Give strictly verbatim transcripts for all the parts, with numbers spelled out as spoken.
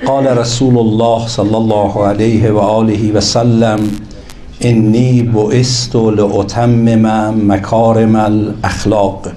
قال رسول الله صلی الله علیه و آله و سلم انی بعثت لأتمم مکارم الاخلاق.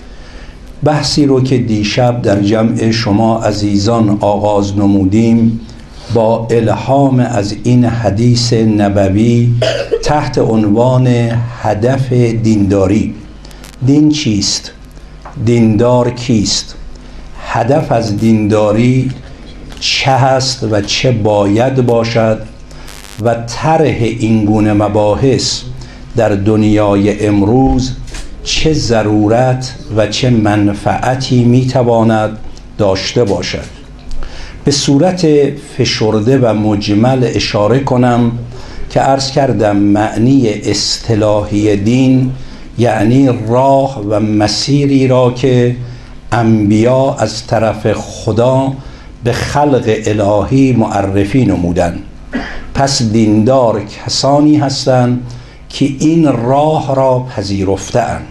بحثی رو که دیشب در جمع شما عزیزان آغاز نمودیم با الهام از این حدیث نبوی تحت عنوان هدف دینداری. دین چیست؟ دیندار کیست؟ هدف از دینداری چه هست و چه باید باشد و طرح این گونه مباحث در دنیای امروز چه ضرورت و چه منفعتی میتواند داشته باشد. به صورت فشرده و مجمل اشاره کنم که عرض کردم معنی اصطلاحی دین یعنی راه و مسیری را که انبیا از طرف خدا به خلق الهی معرفی نمودند. پس دیندار کسانی هستند که این راه را پذیرفته‌اند.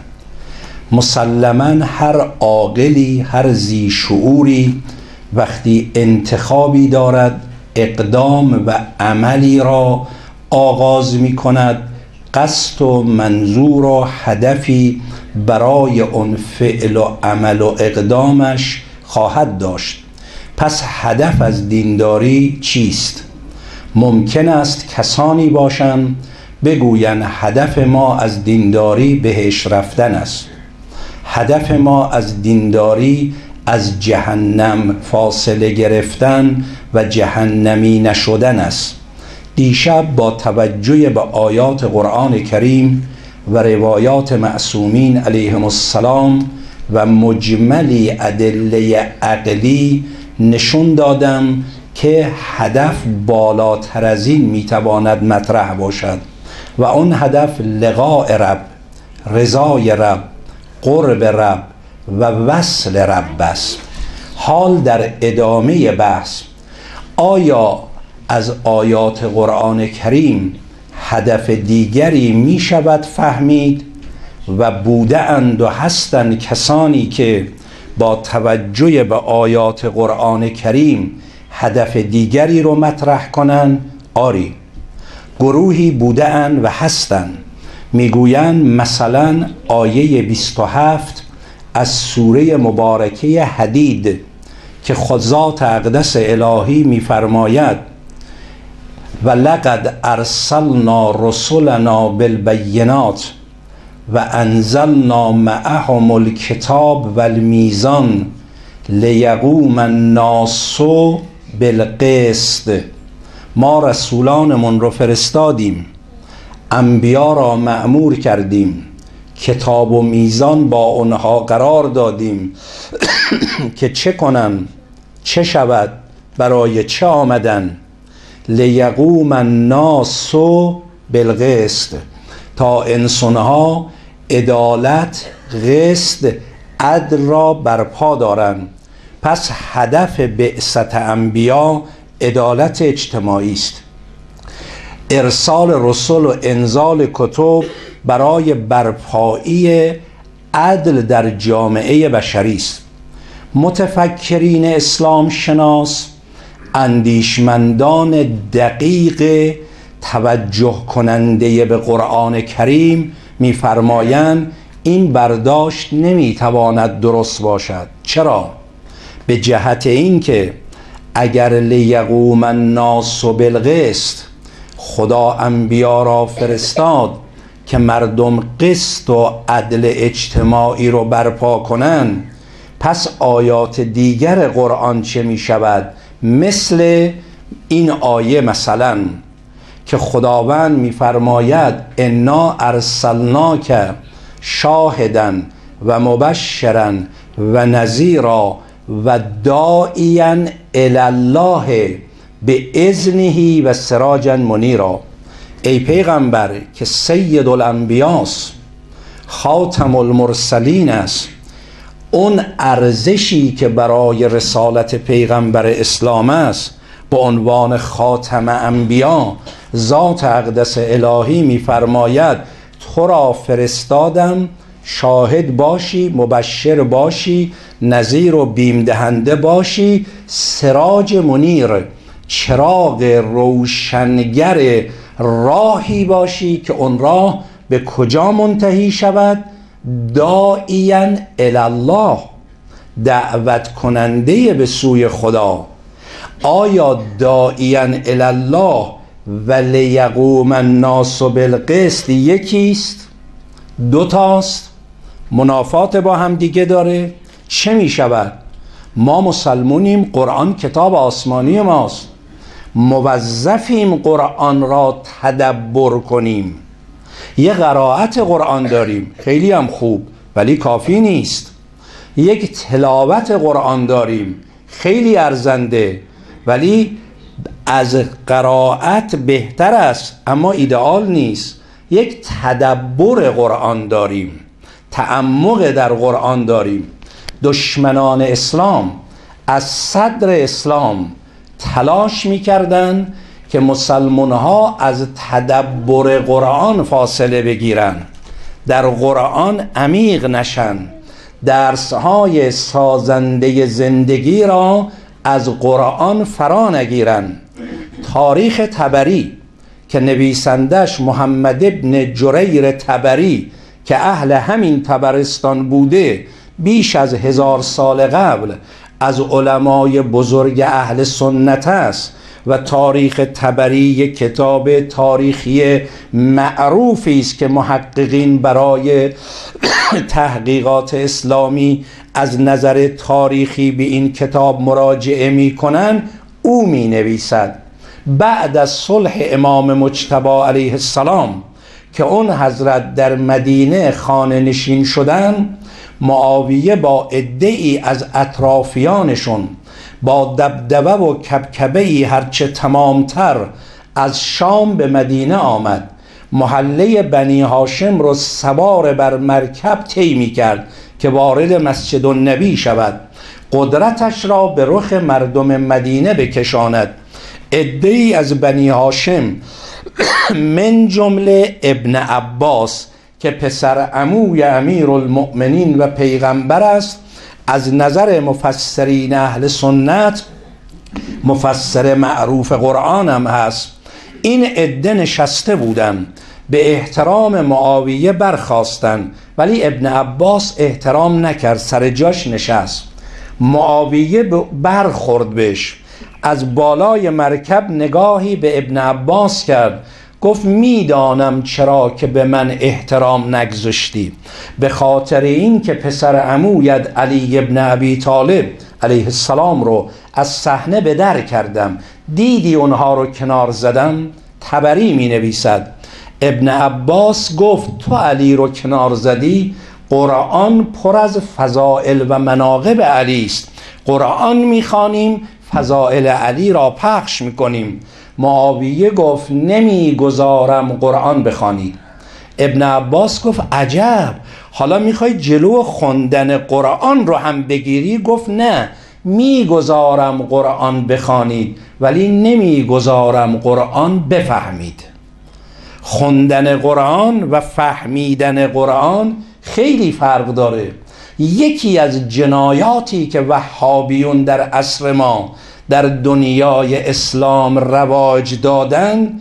مسلماً هر عاقلی، هر ذی شعوری وقتی انتخابی دارد، اقدام و عملی را آغاز می کند، قصد و منظور و هدفی برای اون فعل و عمل و اقدامش خواهد داشت. پس هدف از دینداری چیست؟ ممکن است کسانی باشند بگویند هدف ما از دینداری بهش رفتن است، هدف ما از دینداری از جهنم فاصله گرفتن و جهنمی نشدن است. دیشب با توجه به آیات قرآن کریم و روایات معصومین علیهم السلام و مجملی ادله عقلی نشون دادم که هدف بالاتر از این میتواند مطرح باشد و اون هدف لقاء رب، رضای رب، قرب رب و وصل رب است. حال در ادامه بحث آیا از آیات قرآن کریم هدف دیگری می شود فهمید و بوده اند و هستند کسانی که با توجه به آیات قرآن کریم هدف دیگری رو مطرح کنند؟ آری، گروهی بوده اند و هستند. میگویند مثلا آیه بیست و هفت از سوره مبارکه حدید که خود ذات اقدس الهی میفرماید و لقد ارسلنا رسلنا بالبینات و انزلنا معهم الکتاب والمیزان لیقوم الناس بالقسط. ما رسولانمون رو فرستادیم، انبیا را مأمور کردیم، کتاب و میزان با اونها قرار دادیم که چه کنن، چه شود، برای چه آمدن. لیقوم الناس بالقسط، تا انسانها عدالت، قسط، عدل را برپا دارند. پس هدف بعثت انبیا عدالت اجتماعی است. ارسال رسل و انزال کتب برای برپایی عدل در جامعه بشری است. متفکرین اسلام شناس، اندیشمندان دقیق توجه کننده به قرآن کریم می‌فرمایند این برداشت نمیتواند درست باشد. چرا؟ به جهت اینکه اگر لیقوم الناس بالقسط، خدا انبیا را فرستاد که مردم قسط و عدل اجتماعی رو برپا کنند، پس آیات دیگر قرآن چه می شود؟ مثل این آیه مثلا که خداوند می فرماید انا ارسلناک شاهدا و مبشرا و نذیرا و داعیا الی الله باذنه و سراجا منیرا. ای پیغمبر که سید الانبیاست، خاتم المرسلین است، اون ارزشی که برای رسالت پیغمبر اسلام است به عنوان خاتم انبیا، ذات اقدس الهی میفرماید تو را فرستادم شاهد باشی، مبشر باشی، نذیر و بیم دهنده باشی، سراج منیر، چراغ روشنگر راهی باشی که اون راه به کجا منتهی شود؟ داعیا الی الله، دعوت کننده به سوی خدا. آیا داعیا الی الله و لیقوم الناس بالقسط یکیست؟ دوتاست؟ منافات با هم دیگه داره؟ چه می شود؟ ما مسلمونیم، قرآن کتاب آسمانی ماست، موظفیم قرآن را تدبر کنیم. یه قرائت قرآن داریم، خیلی هم خوب، ولی کافی نیست. یک تلاوت قرآن داریم، خیلی ارزنده، ولی از قرائت بهتر است، اما ایدئال نیست. یک تدبر قرآن داریم، تعمق در قرآن داریم. دشمنان اسلام از صدر اسلام تلاش می‌کردند که مسلمان‌ها از تدبر قرآن فاصله بگیرن، در قرآن عمیق نشن، درس‌های سازنده زندگی را از قرآن فرا نگیرن. تاریخ طبری که نویسندش محمد ابن جریر طبری که اهل همین طبرستان بوده، بیش از هزار سال قبل از علمای بزرگ اهل سنت است و تاریخ طبری یک کتاب تاریخی معروفی است که محققین برای تحقیقات اسلامی از نظر تاریخی به این کتاب مراجعه می کنند. او می نویسد بعد از صلح امام مجتبی علیه السلام که اون حضرت در مدینه خانه نشین شدن، معاویه با عده‌ای از اطرافیانشون با دبدبه و کبکبه‌ای هرچه تمامتر از شام به مدینه آمد. محله بنی هاشم رو سوار بر مرکب طی می‌کرد که وارد مسجد النبی شود، قدرتش را به رخ مردم مدینه بکشاند. عده‌ای از بنی هاشم من جمله ابن عباس که پسر عموی امیرالمؤمنین و پیغمبر است، از نظر مفسرین اهل سنت مفسر معروف قرآن هم هست، این عده نشسته بودن به احترام معاویه برخاستن، ولی ابن عباس احترام نکرد، سر جاش نشست. معاویه برخورد بهش، از بالای مرکب نگاهی به ابن عباس کرد، گفت میدانم چرا که به من احترام نگذاشتی، به خاطر این که پسر عمویت علی ابن ابی طالب علیه السلام رو از صحنه به در کردم، دیدی اونها رو کنار زدم. طبری می نویسد ابن عباس گفت تو علی رو کنار زدی، قرآن پر از فضائل و مناقب علی است، قرآن میخوانیم فضائل علی را پخش میکنیم. معاویه گفت نمیگذارم قرآن بخوانی. ابن عباس گفت عجب، حالا میخوای جلو خوندن قرآن رو هم بگیری؟ گفت نه، میگذارم قرآن بخوانید ولی نمیگذارم قرآن بفهمید. خوندن قرآن و فهمیدن قرآن خیلی فرق داره. یکی از جنایاتی که وهابیون در عصر ما در دنیای اسلام رواج دادن،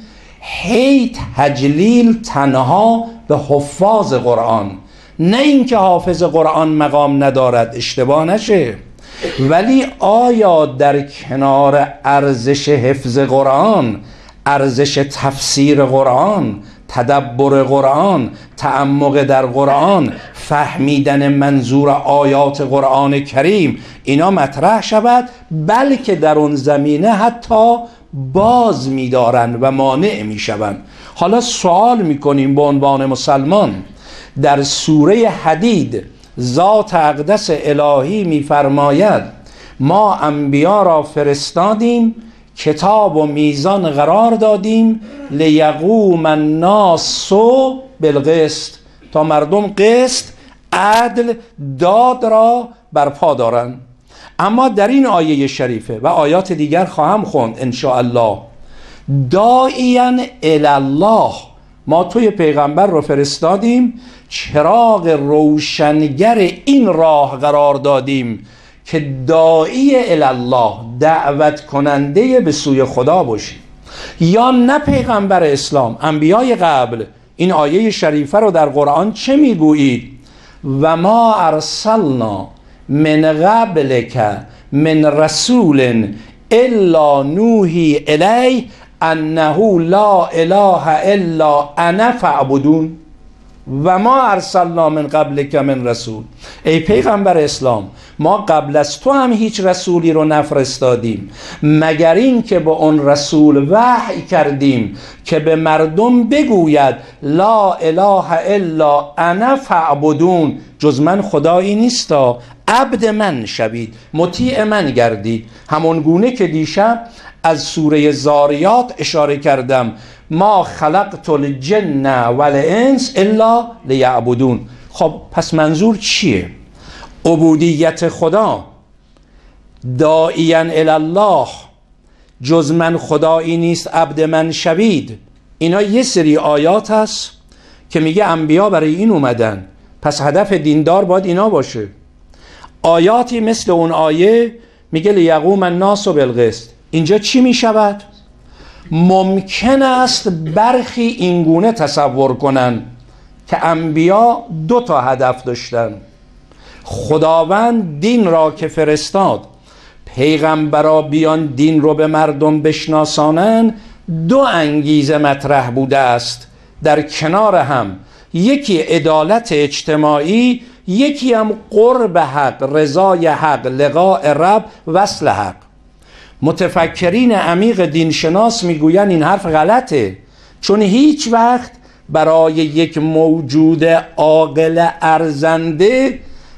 هی تجلیل تنها به حفاظ قرآن، نه اینکه حافظ قرآن مقام ندارد، اشتباه نشه، ولی آیا در کنار ارزش حفظ قرآن، ارزش تفسیر قرآن، تدبر قرآن، تعمق در قرآن، فهمیدن منظور آیات قرآن کریم اینا مطرح شود؟ بلکه در اون زمینه حتی باز می‌دارن و مانع می‌شوند. حالا سوال می‌کنیم به عنوان مسلمان، در سوره حدید ذات اقدس الهی می‌فرماید ما انبیا را فرستادیم، کتاب و میزان قرار دادیم، لیقوم الناس بالقسط، تا مردم قسط، عدل، داد را برپا دارن. اما در این آیه شریفه و آیات دیگر خواهم خوند ان شاء الله، داعیا الی الله ما توی پیغمبر رو فرستادیم، چراغ روشنگر این راه قرار دادیم که داعی الله، دعوت کننده به سوی خدا باشی. یا نه پیغمبر اسلام، انبیای قبل. این آیه شریفه رو در قرآن چه میگویید؟ و ما ارسلنا من قبلک من رسول الا نوحی الیه انه لا اله الا انا فاعبدون. و ما ارسلنا من قبلک من رسول، ای پیغمبر اسلام، ما قبل از تو هم هیچ رسولی رو نفرستادیم مگر این که با اون رسول وحی کردیم که به مردم بگوید لا اله الا انا فاعبدون، جز من خدایی نیستا، عبد من شوید، مطیع من گردید. همون گونه که دیشب از سوره زاریات اشاره کردم، ما خلقت الجن والانس الا لیعبدون. خب پس منظور چیه؟ عبودیت خدا، داعیا الی الله، جز من خدایی نیست عبد من شوید. اینا یه سری آیات هست که میگه انبیا برای این اومدن، پس هدف دیندار باید اینا باشه. آیاتی مثل اون آیه میگه لیقوم الناس بالقسط. اینجا چی میشود؟ ممکن است برخی اینگونه تصور کنن که انبیا دو تا هدف داشتن. خداوند دین را که فرستاد، پیغمبرا بیان دین رو به مردم بشناسانن، دو انگیزه مطرح بوده است در کنار هم، یکی عدالت اجتماعی، یکی هم قرب حق، رضای حق، لقاء رب، وصل حق. متفکرین عمیق دینشناس میگوین این حرف غلطه، چون هیچ وقت برای یک موجود عاقل ارزنده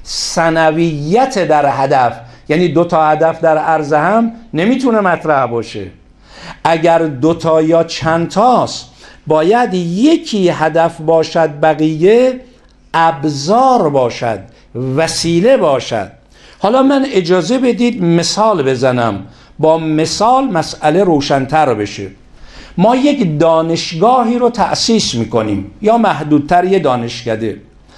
ثانویت در هدف، یعنی دو تا هدف در عرض هم نمیتونه مطرح باشه. اگر دو تا یا چند تاست باید یکی هدف باشد، بقیه ابزار باشد، وسیله باشد. حالا من اجازه بدید مثال بزنم، با مثال مسئله روشن‌تر بشه. ما یک دانشگاهی رو تأسیس میکنیم، یا محدودتر یه دانشکده.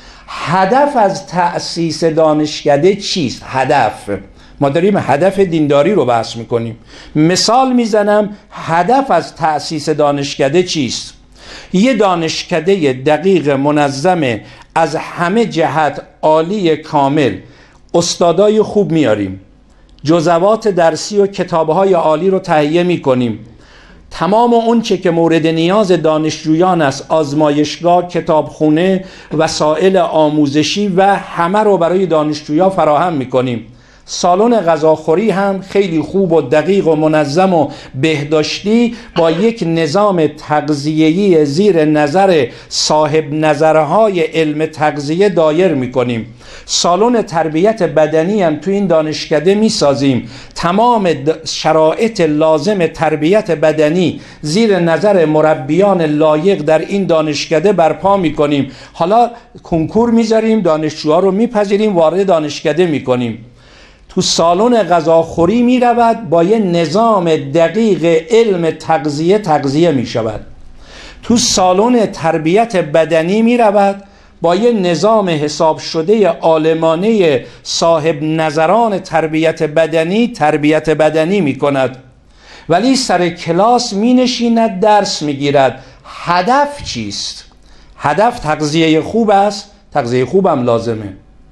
هدف از تأسیس دانشکده چیست؟ هدف، ما داریم هدف دینداری رو بحث میکنیم. مثال میزنم، هدف از تأسیس دانشکده چیست؟ یه دانشکده دقیق، منظم، از همه جهت عالی، کامل، استادای خوب میاریم، جزوات درسی و کتابهای عالی رو تهیه میکنیم، تمام اون چه که مورد نیاز دانشجویان است، آزمایشگاه، کتابخونه، وسایل آموزشی و همه رو برای دانشجویان فراهم میکنیم. سالن غذاخوری هم خیلی خوب و دقیق و منظم و بهداشتی با یک نظام تغذیه‌ای زیر نظر صاحب نظرهای علم تغذیه دایر میکنیم. سالن تربیت بدنی هم تو این دانشکده میسازیم، تمام شرایط لازم تربیت بدنی زیر نظر مربیان لایق در این دانشکده برپا میکنیم. حالا کنکور میذاریم، دانشجوها رو میپذیریم، وارد دانشکده میکنیم. تو سالن غذاخوری می رود، با یه نظام دقیق علم تغذیه تغذیه می شود. تو سالن تربیت بدنی می رود، با یه نظام حساب شده عالمانه صاحب نظران تربیت بدنی تربیت بدنی می کند. ولی سر کلاس می نشیند، درس می گیرد. هدف چیست؟ هدف تغذیه خوب است، تغذیه خوب هم لازمه.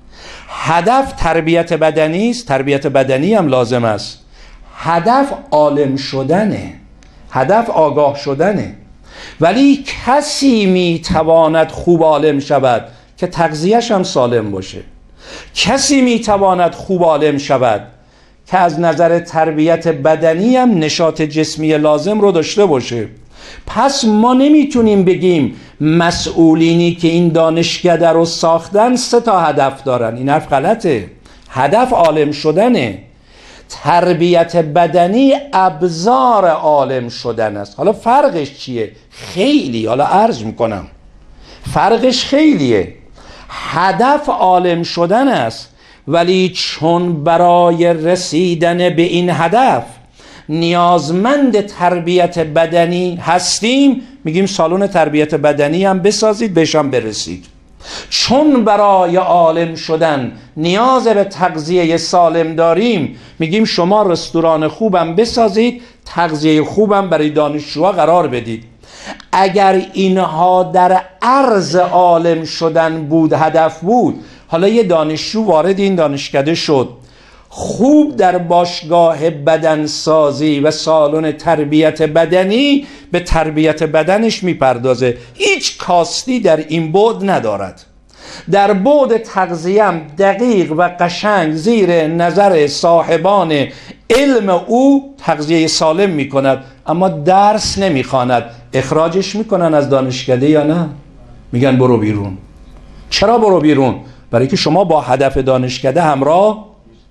هدف تربیت بدنی است، تربیت بدنی هم لازم است. هدف عالم شدنه، هدف آگاه شدنه. ولی کسی میتواند خوب عالم شود که تغذیه‌اش هم سالم باشه. کسی میتواند خوب عالم شود که از نظر تربیت بدنی هم نشاط جسمی لازم رو داشته باشه. پس ما نمیتونیم بگیم مسئولینی که این دانشکده رو ساختن سه تا هدف دارن. این حرف غلطه. هدف عالم شدنه، تربیت بدنی ابزار عالم شدن است. حالا فرقش چیه؟ خیلی، حالا عرض میکنم فرقش خیلیه. هدف عالم شدن است، ولی چون برای رسیدن به این هدف نیازمند تربیت بدنی هستیم، میگیم سالن تربیت بدنی هم بسازید، بهش هم برسید. چون برای عالم شدن نیاز به تغذیه سالم داریم، میگیم شما رستوران خوبم بسازید، تغذیه خوبم برای دانشجوها قرار بدید. اگر اینها در عرض عالم شدن بود، هدف بود، حالا یه دانشجو وارد این دانشکده شد، خوب در باشگاه بدنسازی و سالن تربیت بدنی به تربیت بدنش میپردازه، هیچ کاستی در این بعد ندارد. در بعد تغذیه‌ام دقیق و قشنگ زیر نظر صاحبان علم او تغذیه سالم میکند، اما درس نمیخواند. اخراجش میکنن از دانشکده یا نه؟ میگن برو بیرون. چرا برو بیرون؟ برای که شما با هدف دانشکده همراه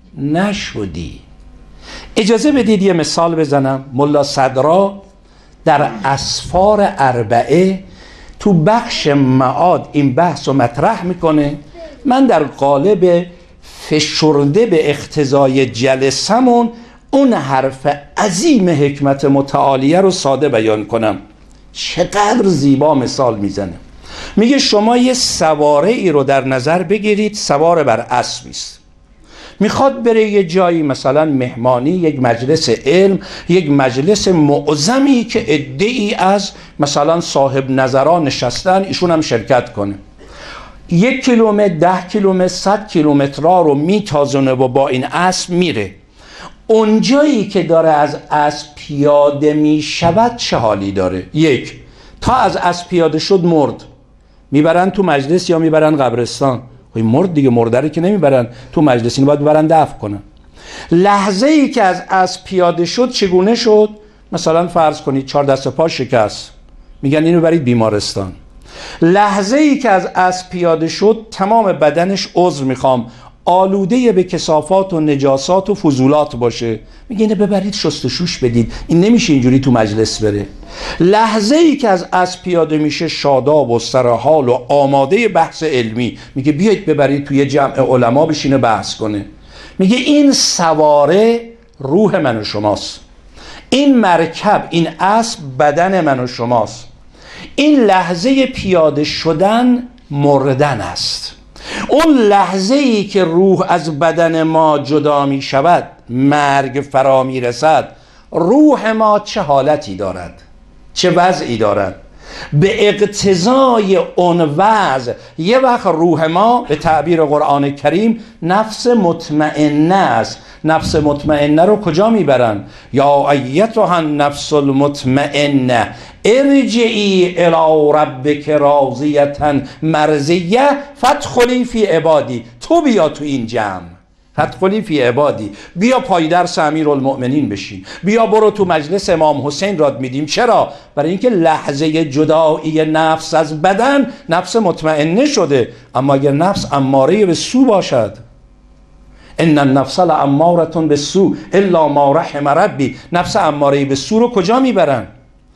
نشدی. اجازه بدید یه مثال بزنم. ملا صدرا در اسفار اربعه تو بخش معاد این بحث رو مطرح میکنه. من در قالب فشرده به اقتضای جلسمون اون حرف عظیم حکمت متعالیه رو ساده بیان کنم. چقدر زیبا مثال میزنه. میگه شما یه سواره ای رو در نظر بگیرید، سوار بر اسبی است، میخواد بره یه جایی، مثلا مهمانی، یک مجلس علم، یک مجلس معظمی که عده‌ای از مثلا صاحب نظران نشستن، ایشون هم شرکت کنه. یک کیلومتر، ده کیلومتر، صد کیلومترها رو میتازونه و با این اسب میره. اونجایی که داره از اسب پیاده میشود چه حالی داره؟ یک، تا از اسب پیاده شد مرد، میبرن تو مجلس یا میبرن قبرستان؟ مرد دیگه، مرده که نمیبرن تو مجلس، اینو باید ببرن دفن کنن. لحظه ای که از اسب پیاده شد چگونه شد؟ مثلا فرض کنید چهار دست پا شکست، میگن اینو برید بیمارستان. لحظه ای که از اسب پیاده شد تمام بدنش عذر میخوام آلوده به کثافات و نجاسات و فضولات باشه، میگه اینو ببرید شستشوش بدید، این نمیشه اینجوری تو مجلس بره. لحظه ای که از اسب پیاده میشه شاداب و سرحال و آماده بحث علمی، میگه بیایید ببرید توی جمع علما بشینه بحث کنه. میگه این سواره روح من و شماست، این مرکب، این اسب بدن من و شماست. این لحظه پیاده شدن مردن است. اون لحظه ای که روح از بدن ما جدا می شود، مرگ فرا می رسد، روح ما چه حالتی دارد، چه وضعی دارد؟ به اقتضای اون وضع یه وقت روح ما به تعبیر قرآن کریم نفس مطمئنه است. نفس مطمئنه رو کجا میبرن؟ یا ایتها النفس المطمئنه ارجعی الی ربک راضیة مرضیه فادخلی فی عبادی. تو بیا تو این جمع، فادخلی فی عبادی، بیا پای درس امیرالمؤمنین بشین، بیا برو تو مجلس امام حسین راد میدیم. چرا؟ برای اینکه لحظه جدایی نفس از بدن نفس مطمئنه شده. اما اگر نفس اماره به سو باشد، ان النفس لاماره بالسوء الا ما رحم ربی، نفس اماره به سو رو کجا میبرن؟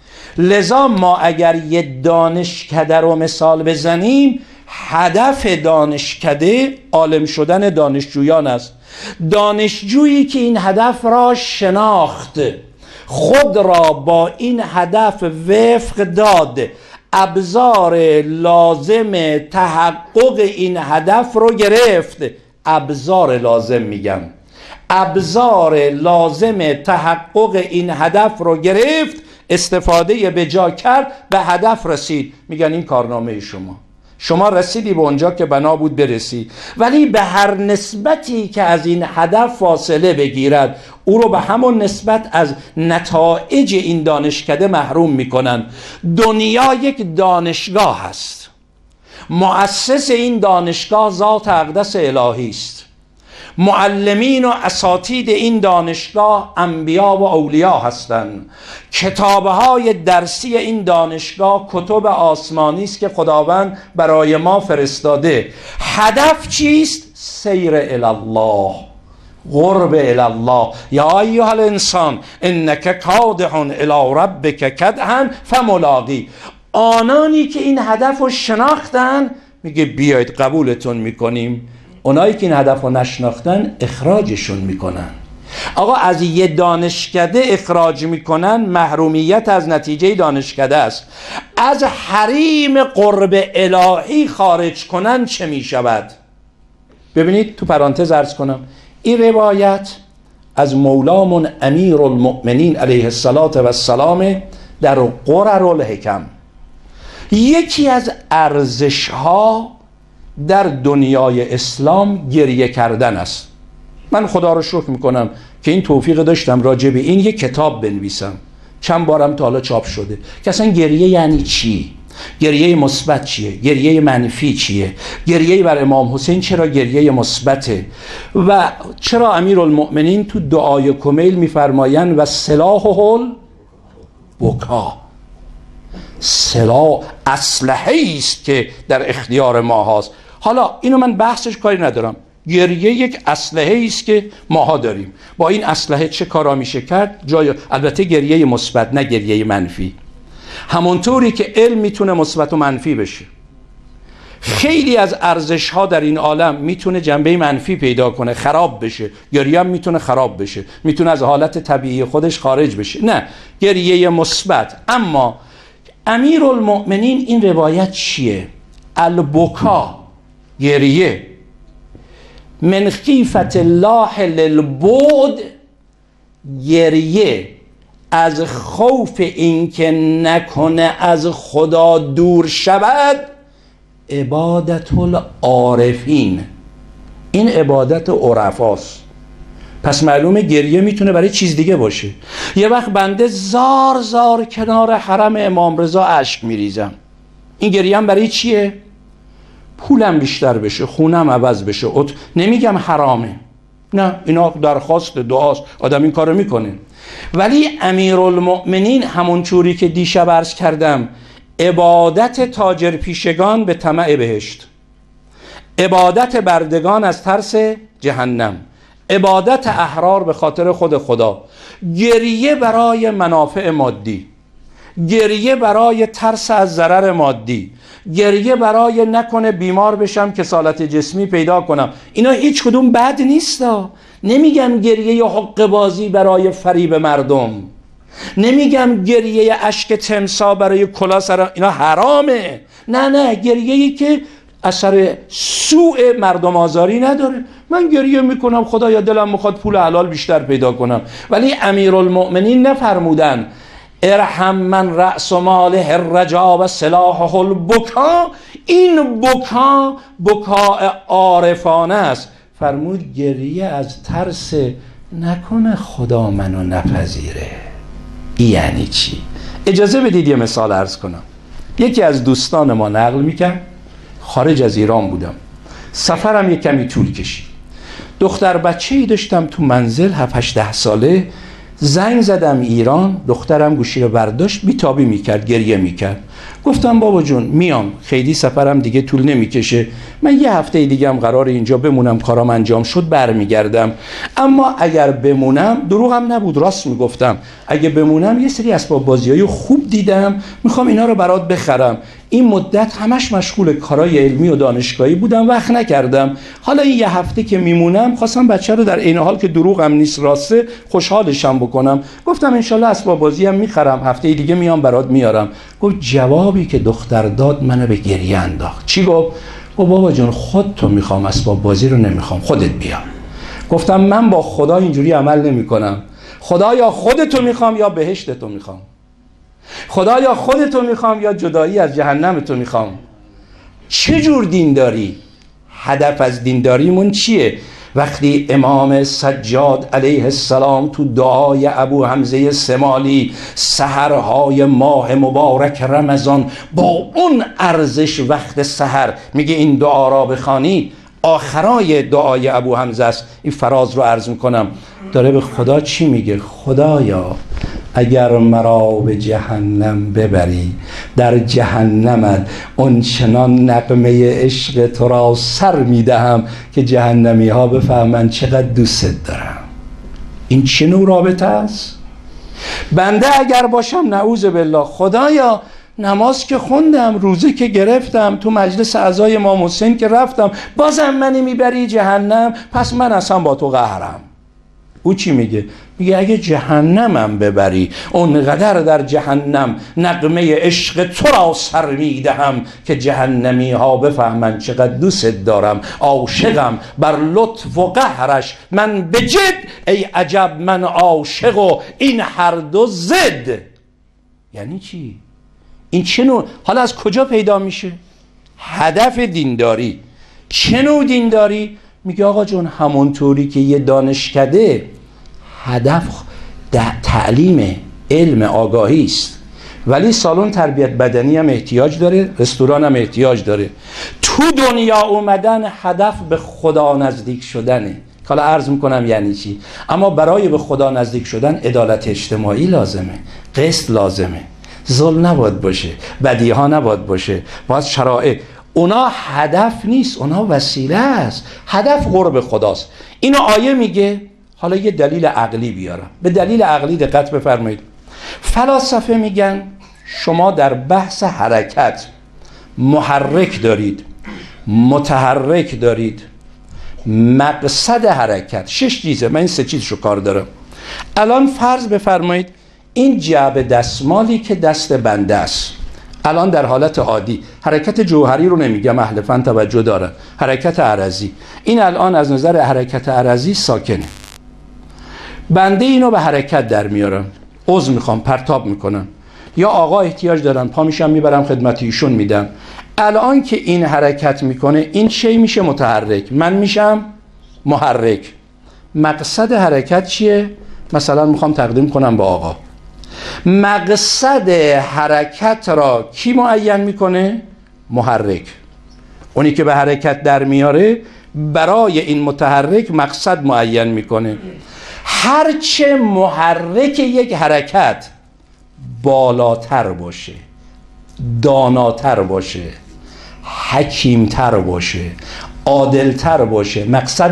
لذا ما اگر یه دانشکده رو مثال بزنیم، هدف دانشکده عالم شدن دانشجویان است. دانشجویی که این هدف را شناخت، خود را با این هدف وفق داد، ابزار لازم تحقق این هدف رو گرفت. ابزار لازم میگم، ابزار لازم تحقق این هدف رو گرفت، استفاده به جا کرد، به هدف رسید. میگن این کارنامه شما، شما رسیدی به اونجا که بنا بود برسی. ولی به هر نسبتی که از این هدف فاصله بگیرد، او رو به همون نسبت از نتایج این دانشکده محروم میکنن. دنیا یک دانشگاه هست، مؤسس این دانشگاه ذات اقدس الهی است. معلمین و اساتید این دانشگاه انبیا و اولیا هستند. کتابهای درسی این دانشگاه کتب آسمانی است که خداوند برای ما فرستاده. هدف چیست؟ سیر الی الله، قرب الی الله. یا ایها الانسان انک کادح الی ربک کدحا فملاقی. آنانی که این هدف رو شناختن، میگه بیایید قبولتون میکنیم. اونایی که این هدف رو نشناختن اخراجشون میکنن. آقا از یه دانشکده اخراج میکنن، محرومیت از نتیجه دانشکده است. از حریم قرب الهی خارج کنن چه میشود؟ ببینید تو پرانتز عرض کنم، این روایت از مولامون امیر المؤمنین علیه السلام در قرر الحکم. یکی از ارزش ها در دنیای اسلام گریه کردن است. من خدا رو شکر میکنم که این توفیق داشتم راجع به این یک کتاب بنویسم، چند بارم تا حالا چاپ شده، که اصلا گریه یعنی چی؟ گریه مثبت چیه؟ گریه منفی چیه؟ گریه بر امام حسین چرا گریه مثبته؟ و چرا امیرالمؤمنین تو دعای کمیل میفرمایند و سلاحه البکا، سلاح اسلحه است که در اختیار ما هست. حالا اینو من بحثش کاری ندارم، گریه یک اسلحه است که ماها داریم، با این اسلحه چه کارا میشه کرد؟ جای البته گریه مثبت، نه گریه منفی. همونطوری که علم میتونه مثبت و منفی بشه، خیلی از ارزش ها در این عالم میتونه جنبه منفی پیدا کنه، خراب بشه. گریه هم میتونه خراب بشه، میتونه از حالت طبیعی خودش خارج بشه. نه، گریه مثبت. اما امیرالمؤمنین این روایت چیه؟ البکا، گریه، من خیفت الله للبعد، گریه از خوف اینکه نکنه از خدا دور شود. عبادت العارفین، این عبادت عرفاست. پس معلومه گریه میتونه برای چیز دیگه باشه. یه وقت بنده زار زار کنار حرم امام رضا اشک میریزم، این گریه هم برای چیه؟ پولم بیشتر بشه، خونم عوض بشه. ات... نمیگم حرامه، نه، اینا درخواست دعاست، آدم این کارو میکنه. ولی امیرالمؤمنین همون چوری که دیشب عرض کردم، عبادت تاجر پیشگان به طمع بهشت، عبادت بردگان از ترس جهنم، عبادت احرار به خاطر خود خدا، گریه برای منافع مادی، گریه برای ترس از ضرر مادی، گریه برای نکنه بیمار بشم کسالت جسمی پیدا کنم. اینا هیچ کدوم بد نیستا. نمیگم گریه حق بازی برای فریب مردم، نمیگم گریه اشک تمسا برای کلا سر، اینا حرامه. نه نه، گریه‌ای که اثر سوء مردم آزاری نداره. من گریه میکنم خدایا دلم میخواد پول حلال بیشتر پیدا کنم. ولی امیرالمؤمنین نفرمودن ارحم من رأس ماله الرجا و سلاحه البکا. این بکا بکاء عارفانه است. فرمود گریه از ترس نکنه خدا منو نپذیره. یعنی چی؟ اجازه بدید یه مثال عرض کنم. یکی از دوستان ما نقل میکرد، خارج از ایران بودم، سفرم یک کمی طول کشید. دختر بچه‌ای داشتم تو منزل، هفت هشت ده ساله. زنگ زدم ایران، دخترم گوشی رو برداشت، بیتابی میکرد، گریه میکرد. گفتم بابا جون میام، خیلی سفرم دیگه طول نمیکشه، من یه هفته دیگه هم قرار اینجا بمونم، کارام انجام شد برمیگردم. اما اگر بمونم، دروغم نبود، راست میگفتم، اگه بمونم یه سری اسباب بازیای خوب دیدم، میخوام اینا رو برات بخرم. این مدت همش مشغول کارهای علمی و دانشگاهی بودم، وقت نکردم. حالا این یه هفته که میمونم خواستم بچه رو در عین حال که دروغم نیست راسته خوشحالشم بکنم. گفتم انشالله اسباب بازی هم میخرم، هفته دیگه میام برات میارم. گفت جوابی که دختر داد منو به گریه انداخت. چی گفت؟ گفت بابا جون خودتو میخوام، اسباب بازی رو نمیخوام، خودت بیا. گفتم من با خدا اینجوری عمل نمیکنم. خدایا خودتو میخوام یا بهشتتو میخوام، خدایا خودتو میخوام یا جدایی از جهنمتو میخوام. چه جور دینداری؟ هدف از دینداریمون چیه؟ وقتی امام سجاد علیه السلام تو دعای ابو حمزه سمالی سحرهای ماه مبارک رمضان با اون ارزش وقت سحر میگه این دعا را بخوانی، آخرای دعای ابو حمزه است. این فراز رو عرض میکنم، داره به خدا چی میگه؟ خدایا اگر مرا به جهنم ببری، در جهنمت اون چنان نغمه عشق تو را سر میدهم که جهنمی ها بفهمن چقدر دوست دارم. این چه نوع رابطه است؟ بنده اگر باشم نعوذ بالله، خدایا نماز که خوندم، روزه که گرفتم، تو مجلس اعضای امام حسین که رفتم، بازم منی میبری جهنم، پس من اصلا با تو قهرم. او چی میگه؟ میگه اگه جهنمم ببری اونقدر در جهنم نغمه عشق تو را سر میدهم که جهنمی ها بفهمن چقدر دوست دارم، عاشقم بر لطف و قهرش من به جد، ای عجب من عاشق و این هر دو ضد. یعنی چی؟ این چه نوع؟ حالا از کجا پیدا میشه؟ هدف دینداری. چه نوع دینداری؟ میگه آقا جون همونطوری که یه دانشکده هدف تعلیم علم آگاهی است، ولی سالن تربیت بدنی هم احتیاج داره، رستوران هم احتیاج داره. تو دنیا اومدن هدف به خدا نزدیک شدنه. حالا عرض میکنم یعنی چی. اما برای به خدا نزدیک شدن عدالت اجتماعی لازمه، قسط لازمه، ظلم نباید باشه، بدی ها نباید باشه، باید شرایع. اونا هدف نیست، اونا وسیله است. هدف قرب خداست. اینو آیه میگه. حالا یه دلیل عقلی بیارم. به دلیل عقلی دقت بفرمایید. فلاسفه میگن شما در بحث حرکت محرک دارید، متحرک دارید، مقصد حرکت. شش چیزه، من این سه چیزشو کار دارم. الان فرض بفرمایید این جعبه دستمالی که دست بنده است، الان در حالت عادی، حرکت جوهری رو نمیگم، اهل فن توجه دارن، حرکت عرضی، این الان از نظر حرکت عرضی ساکنه. بنده اینو به حرکت در میارم، عضو میخوام پرتاب میکنم، یا آقا احتیاج دارن پا میشم میبرم خدمت ایشون میدم. الان که این حرکت میکنه این چی میشه؟ متحرک. من میشم محرک. مقصد حرکت چیه؟ مثلا میخوام تقدیم کنم به آقا. مقصد حرکت را کی معین میکنه؟ محرک. اونی که به حرکت در میاره برای این متحرک مقصد معین میکنه. هرچه محرک یک حرکت بالاتر باشه، داناتر باشه، حکیمتر باشه، عادلتر باشه، مقصد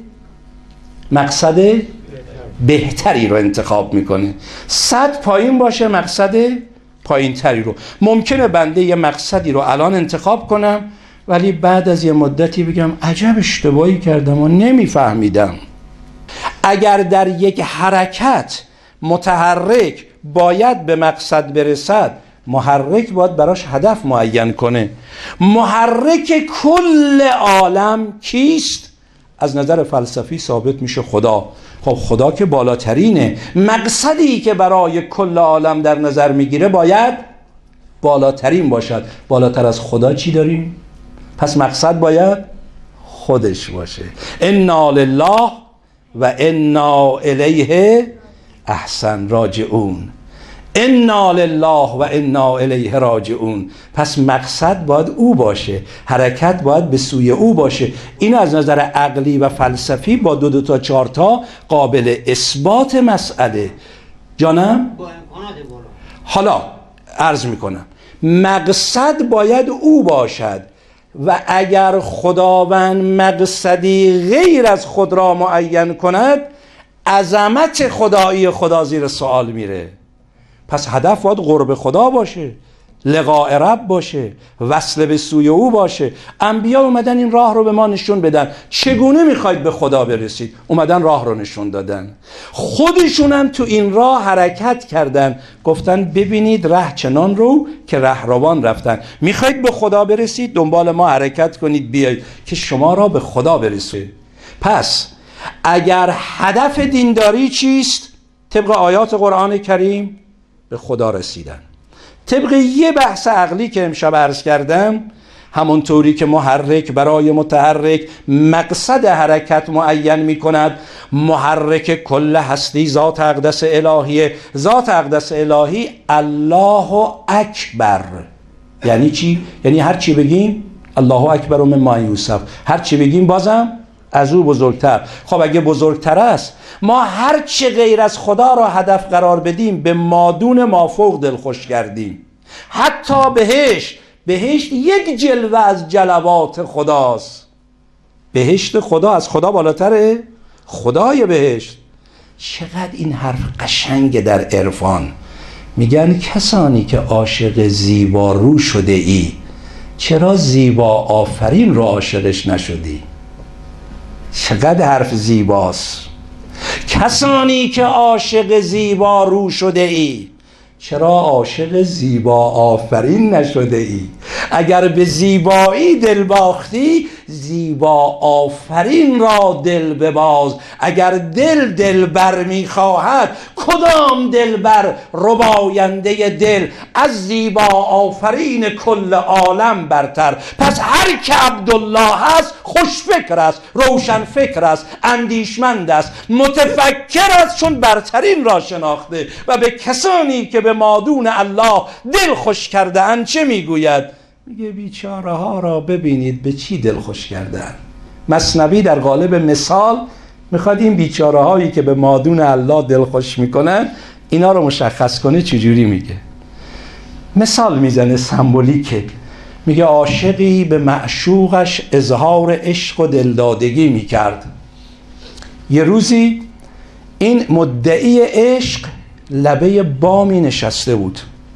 مقصد بهتری رو انتخاب میکنه. صد پایین باشه، مقصد پایین تری رو. ممکنه بنده یه مقصدی رو الان انتخاب کنم ولی بعد از یه مدتی بگم عجب اشتباهی کردم و نمیفهمیدم. اگر در یک حرکت متحرک باید به مقصد برسد، محرک باید براش هدف معین کنه. محرک کل عالم کیست؟ از نظر فلسفی ثابت میشه خدا. خب خدا که بالاترینه، مقصدی که برای کل عالم در نظر میگیره باید بالاترین باشد. بالاتر از خدا چی داریم؟ پس مقصد باید خودش باشه. انا لله و انا الیه احسن راجعون. انا لله و انا الیه راجعون. پس مقصد باید او باشه، حرکت باید به سوی او باشه. این از نظر عقلی و فلسفی با دو دو تا چهار تا قابل اثبات مسئله. جانم؟ حالا عرض میکنم مقصد باید او باشد و اگر خداوند مقصدی غیر از خود را معین کند عظمت خدایی خدا زیر سوال میره. پس هدف باید قرب خدا باشه، لقاء رب باشه، وصل به سوی او باشه. انبیا اومدن این راه رو به ما نشون بدن. چگونه میخواید به خدا برسید؟ اومدن راه رو نشون دادن. خودشون هم تو این راه حرکت کردن، گفتن ببینید ره چنان رو که رهروان رفتن. میخواید به خدا برسید؟ دنبال ما حرکت کنید بیایید که شما را به خدا برسید. پس اگر هدف دینداری چیست؟ طبق آیات قرآن کریم به خدا رسیدن. طبق یه بحث عقلی که امشب عرض کردم، همونطوری که محرک برای متحرک مقصد حرکت معین می کند، محرک کل هستی ذات اقدس الهیه. ذات اقدس الهی الله اکبر. یعنی چی؟ یعنی هر چی بگیم الله اکبر و مما یوسف، هر چی بگیم بازم از او بزرگتر. خب اگه بزرگتر است، ما هر چه غیر از خدا را هدف قرار بدیم به مادون مافوق دلخوش کردیم. حتی بهشت، بهشت یک جلوه از جلوات خداست. بهشت خدا از خدا بالاتره؟ خدای بهشت. چقدر این حرف قشنگ در عرفان. میگن کسانی که عاشق زیبا رو شده ای، چرا زیبا آفرین رو عاشقش نشدی؟ چقدر حرف زیباست. کسانی که عاشق زیبا رو شده ای، چرا عاشق زیبا آفرین نشده ای؟ اگر به زیبایی دل باختی، زیبا آفرین را دل بباز. اگر دل دلبر میخواهد، کدام دلبر رباینده دل از زیبا آفرین کل عالم برتر؟ پس هر که عبدالله هست خوش فکر است، روشن فکر است، اندیشمند است، متفکر است، چون برترین را شناخته. و به کسانی که به مادون الله دل خوش کرده اند چه میگوید؟ میگه بیچاره ها را ببینید به چی دل خوش کردن. مثنوی در قالب مثال میخواد این بیچاره هایی که به مادون الله دل خوش میکنن اینا رو مشخص کنه. چجوری میگه؟ مثال میزنه سمبولیکه. میگه عاشقی به معشوقش اظهار عشق و دلدادگی میکرد. یه روزی این مدعی عشق لبه بامی نشسته بود،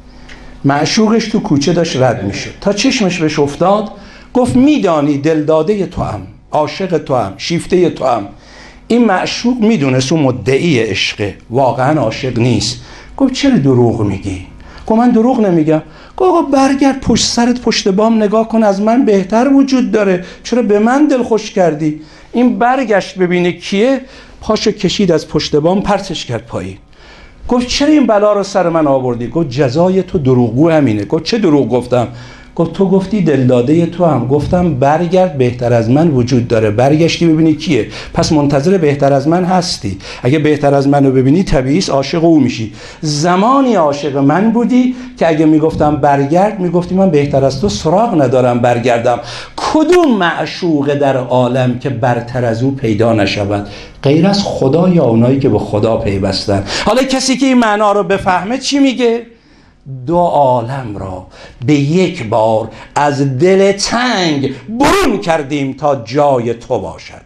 معشوقش تو کوچه داشت رد میشد، تا چشمش بهش افتاد گفت میدانی دلداده تو هم، عاشق تو هم، شیفته تو هم. این معشوق میدونست اون مدعی عشقه، واقعا عاشق نیست. گفت چرا دروغ میگی؟ گفت من دروغ نمیگم. گفت آقا برگرد پشت سرت پشت بام نگاه کن، از من بهتر وجود داره، چرا به من دل خوش کردی؟ این برگشت ببینه کیه، پاشو کشید از پشت بام پرتش کرد پایین. گفت چرا این بلا رو سر من آوردی؟ گفت جزای تو دروغگو همینه. گفت چه دروغ گفتم؟ گفت تو گفتی دلداده تو هم. گفتم برگرد بهتر از من وجود داره، برگشتی ببینی کیه، پس منتظر بهتر از من هستی. اگه بهتر از منو ببینی طبیعی است عاشق او میشی. زمانی عاشق من بودی که اگه میگفتم برگرد میگفتی من بهتر از تو سراغ ندارم برگردم. کدوم معشوق در عالم که برتر از او پیدا نشود غیر از خدا یا اونایی که به خدا پیوستن؟ حالا کسی که این معنا رو بفهمه چی میگه؟ دو عالم را به یک بار از دل تنگ برون کردیم تا جای تو باشد.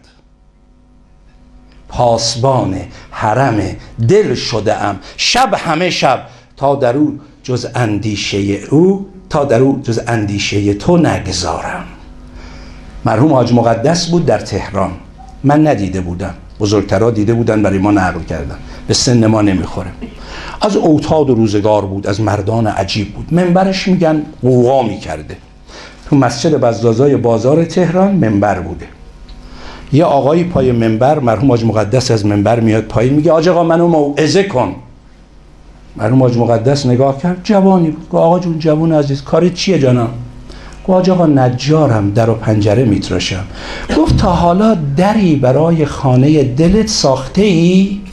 پاسبان حرم دل شده ام شب همه شب، تا در او جز اندیشه او تا در او جز اندیشه تو نگذارم. مرحوم حاج مقدس بود در تهران، من ندیده بودم، بزرگترها دیده بودن برای ما نقل کردن، به سن ما نمیخوره. از اوتاد و روزگار بود، از مردان عجیب بود. منبرش میگن قوقا میکرده. تو مسجد بزازای بازار تهران منبر بوده. یه آقایی پای منبر، مرحوم حاج مقدس از منبر میاد پایین، میگه آج آقا منو موعظه کن. مرحوم حاج مقدس نگاه کرد، جوانی بود. گفت آقا جون جوان عزیز کارت چیه جانم؟ گفت آج آقا نجارم، در و پنجره میتراشم. گفت تا حالا دری برای خانه دلت ساخته ای؟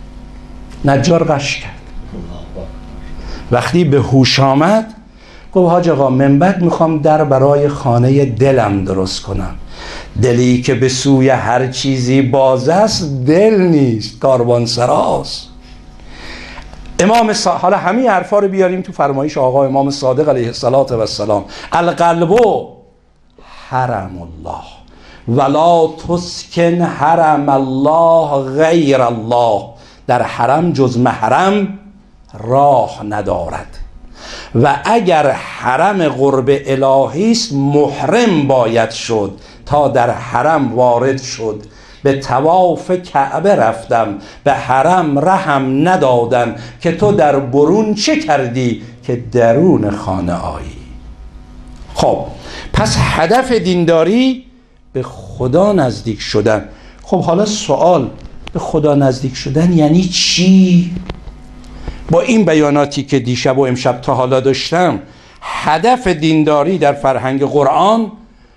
نجار قش کرد. وقتی به هوش آمد گفت حاج آقا من بعد میخوام در برای خانه دلم درست کنم. دلی که به سوی هر چیزی باز است دل نیست، کاروانسراست. امام صادق، حالا همین حرفا رو بیاریم تو فرمایش آقا امام صادق علیه السلام، القلب حرم الله ولا تسکن حرم الله غیر الله. در حرم جز محرم راه ندارد و اگر حرم قرب الهی است محرم باید شد تا در حرم وارد شد. به طواف کعبه رفتم، به حرم رهم ندادن که تو در برون چه کردی که درون خانه آیی. خب پس هدف دینداری به خدا نزدیک شدن. خب حالا سوال، به خدا نزدیک شدن یعنی چی؟ با این بیاناتی که دیشب و امشب تا حالا داشتم، هدف دینداری در فرهنگ قرآن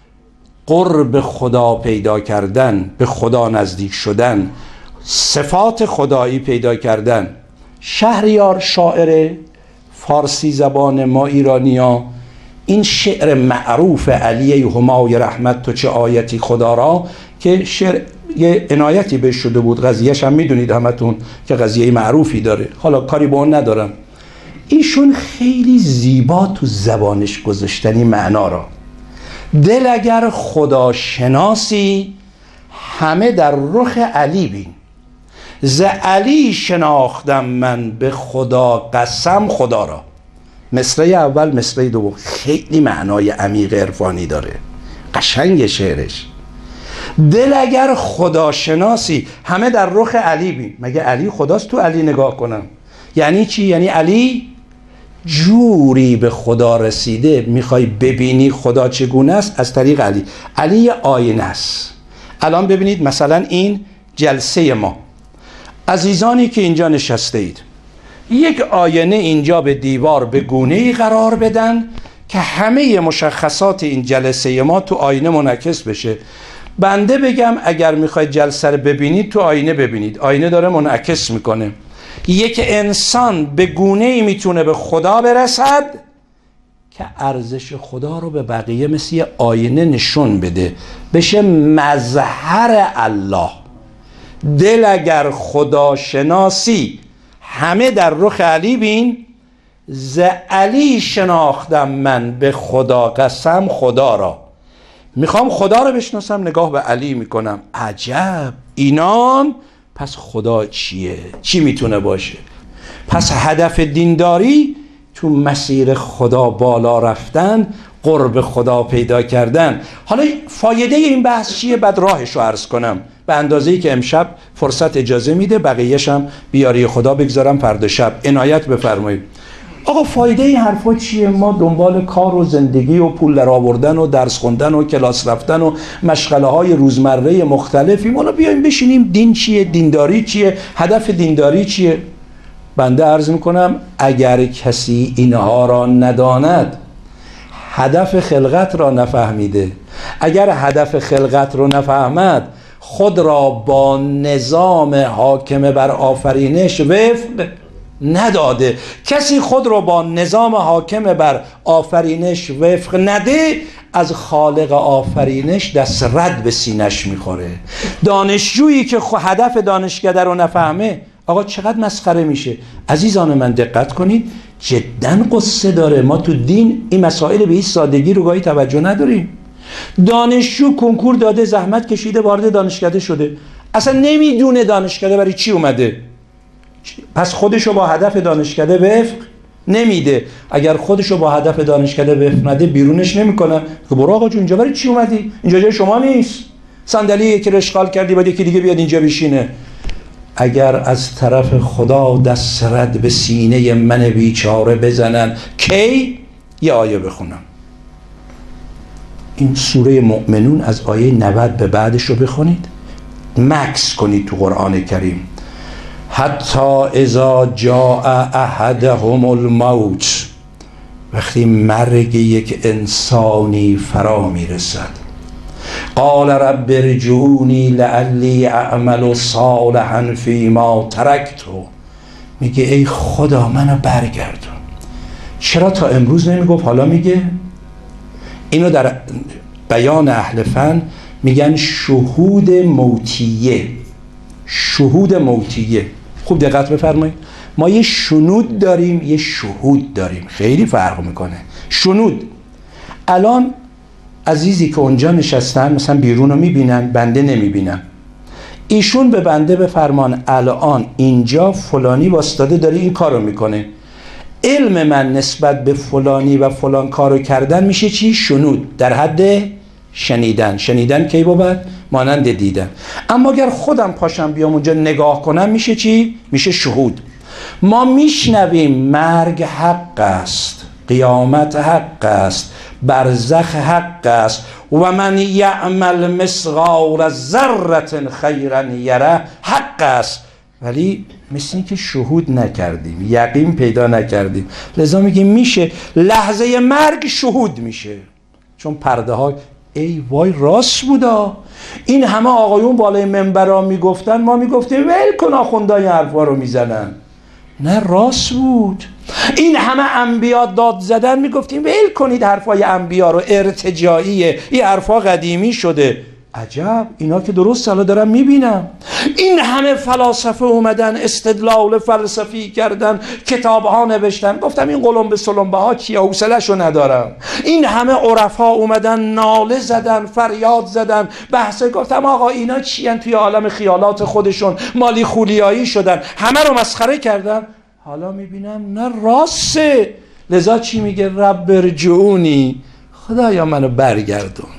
قرب خدا پیدا کردن، به خدا نزدیک شدن، صفات خدایی پیدا کردن. شهریار شاعر فارسی زبان ما ایرانیا این شعر معروف علی همای رحمت تو چه آیتی خدا را که شعر یه عنایتی بهش شده بود، قضیهش هم میدونید همتون که قضیه معروفی داره، حالا کاری با اون ندارم. ایشون خیلی زیبا تو زبانش گذاشتنی معنا را. دل اگر خدا شناسی همه در رخ علی بین، ز علی شناختم من به خدا قسم خدا را. مصرع اول مصرع دوم خیلی معنای عمیق عرفانی داره، قشنگ شعرش. دل اگر خداشناسی، همه در رخ علی بین. مگه علی خداست تو علی نگاه کنم؟ یعنی چی؟ یعنی علی جوری به خدا رسیده. میخوای ببینی خدا چگونه است؟ از طریق علی. علی یه آینه است. الان ببینید مثلا این جلسه ما، عزیزانی که اینجا نشسته اید، یک آینه اینجا به دیوار به گونه‌ای قرار بدن که همه مشخصات این جلسه ما تو آینه منعکس بشه. بنده بگم اگر میخواید جلسه رو ببینید تو آینه ببینید، آینه داره منعکس میکنه. یک انسان به گونه‌ای میتونه به خدا برسد که ارزش خدا رو به بقیه مثل یه آینه نشون بده، بشه مظهر الله. دل اگر خدا شناسی، همه در رخ علی بین. ز علی شناختم من به خدا قسم خدا را. میخوام خدا رو بشناسم، نگاه به علی میکنم، عجب اینان، پس خدا چیه؟ چی میتونه باشه؟ پس هدف دینداری تو مسیر خدا بالا رفتن، قرب خدا پیدا کردن. حالا فایده این بحث چیه؟ بعد راهش رو عرض کنم به اندازه‌ای که امشب فرصت اجازه میده، بقیه‌ش هم بیاری خدا بگذارم فردا شب. عنایت بفرمایید. آقا فایده این حرفا چیه؟ ما دنبال کار و زندگی و پول در آوردن و درس خوندن و کلاس رفتن و مشغله های روزمره مختلفی، ما بیایم بشینیم دین چیه؟ دینداری چیه؟ هدف دینداری چیه؟ بنده عرض میکنم اگر کسی اینها را نداند، هدف خلقت را نفهمیده. اگر هدف خلقت را نفهمد، خود را با نظام حاکم بر آفرینش وفق نداده. کسی خود را با نظام حاکم بر آفرینش وفق نده، از خالق آفرینش دست رد به سینش میخوره. دانشجویی که هدف دانشکده رو نفهمه، آقا چقدر مسخره میشه. عزیزان من دقت کنید، جدا قصه داره. ما تو دین این مسائل به این سادگی رو گاهی توجه نداریم. دانشجو کنکور داده، زحمت کشیده، وارد دانشکده شده، اصلا نمیدونه دانشکده برای چی اومده، پس خودشو با هدف دانشکده وفق نمیده. اگر خودشو با هدف دانشکده وفق نده، بیرونش نمیکنه که برو آقا جون اینجا برای چی اومدی؟ اینجا جای شما نیست. صندلی یکی رو اشغال کردی، باید یکی دیگه بیاد اینجا بشینه. اگر از طرف خدا دست رد به سینه من بیچاره بزنن، کی؟ یه آیه بخونم. این سوره مؤمنون از آیه نود به بعدش رو بخونید، مکس کنید تو قرآن کریم. حتی اذا جاء احدهم الموت، وقتی مرگ یک انسانی فرا میرسد، قال رب ارجعونی لعلی اعمل صالحا فیما ترکت، میگه ای خدا منو برگردون. چرا تا امروز نمیگفت حالا میگه؟ اینو در بیان اهل فن میگن شهود موتیه. شهود موتیه. خوب دقت بفرمایید، ما یه شنود داریم، یه شهود داریم، خیلی فرق میکنه. شنود، الان عزیزی که اونجا نشستن مثلا بیرون رو میبینن، بنده نمیبینم، ایشون به بنده بفرمان الان اینجا فلانی واسطاده داره این کارو میکنه، علم من نسبت به فلانی و فلان کارو کردن میشه چی؟ شنود، در حد شنیدن. شنیدن کی بود؟ مانند دیدن. اما اگر خودم پاشم بیام اونجا نگاه کنم میشه چی؟ میشه شهود. ما میشنویم مرگ حق است، قیامت حق است، برزخ حق است، و من یعمل مثقال ذره خیرا یره حق است، ولی مثل این که شهود نکردیم، یقین پیدا نکردیم. لذا میگیم میشه لحظه مرگ شهود میشه، چون پرده ها ای وای راست بودا. این همه آقایون بالای منبرها میگفتن، ما میگفتیم ول کن آخوندای حرفا رو میزنن، نه راست بود. این همه انبیا داد زدن، میگفتیم ول کنید حرفای انبیا رو، ارتجاعیه، این حرفا قدیمی شده. عجب، اینا که درست حالا دارم میبینم. این همه فلاسفه اومدن استدلال فلسفی کردن، کتابها نوشتن، گفتم این قلمبه سلمبه ها چیه، حوصله‌شو ندارم. این همه عرفا اومدن ناله زدن، فریاد زدن، بحثه، گفتم آقا اینا چیان، توی عالم خیالات خودشون مالی خولیایی شدن، همه رو مسخره کردن. حالا میبینم نه راسته. لذا چی میگه؟ رب ارجعونی، خدایا منو برگردون.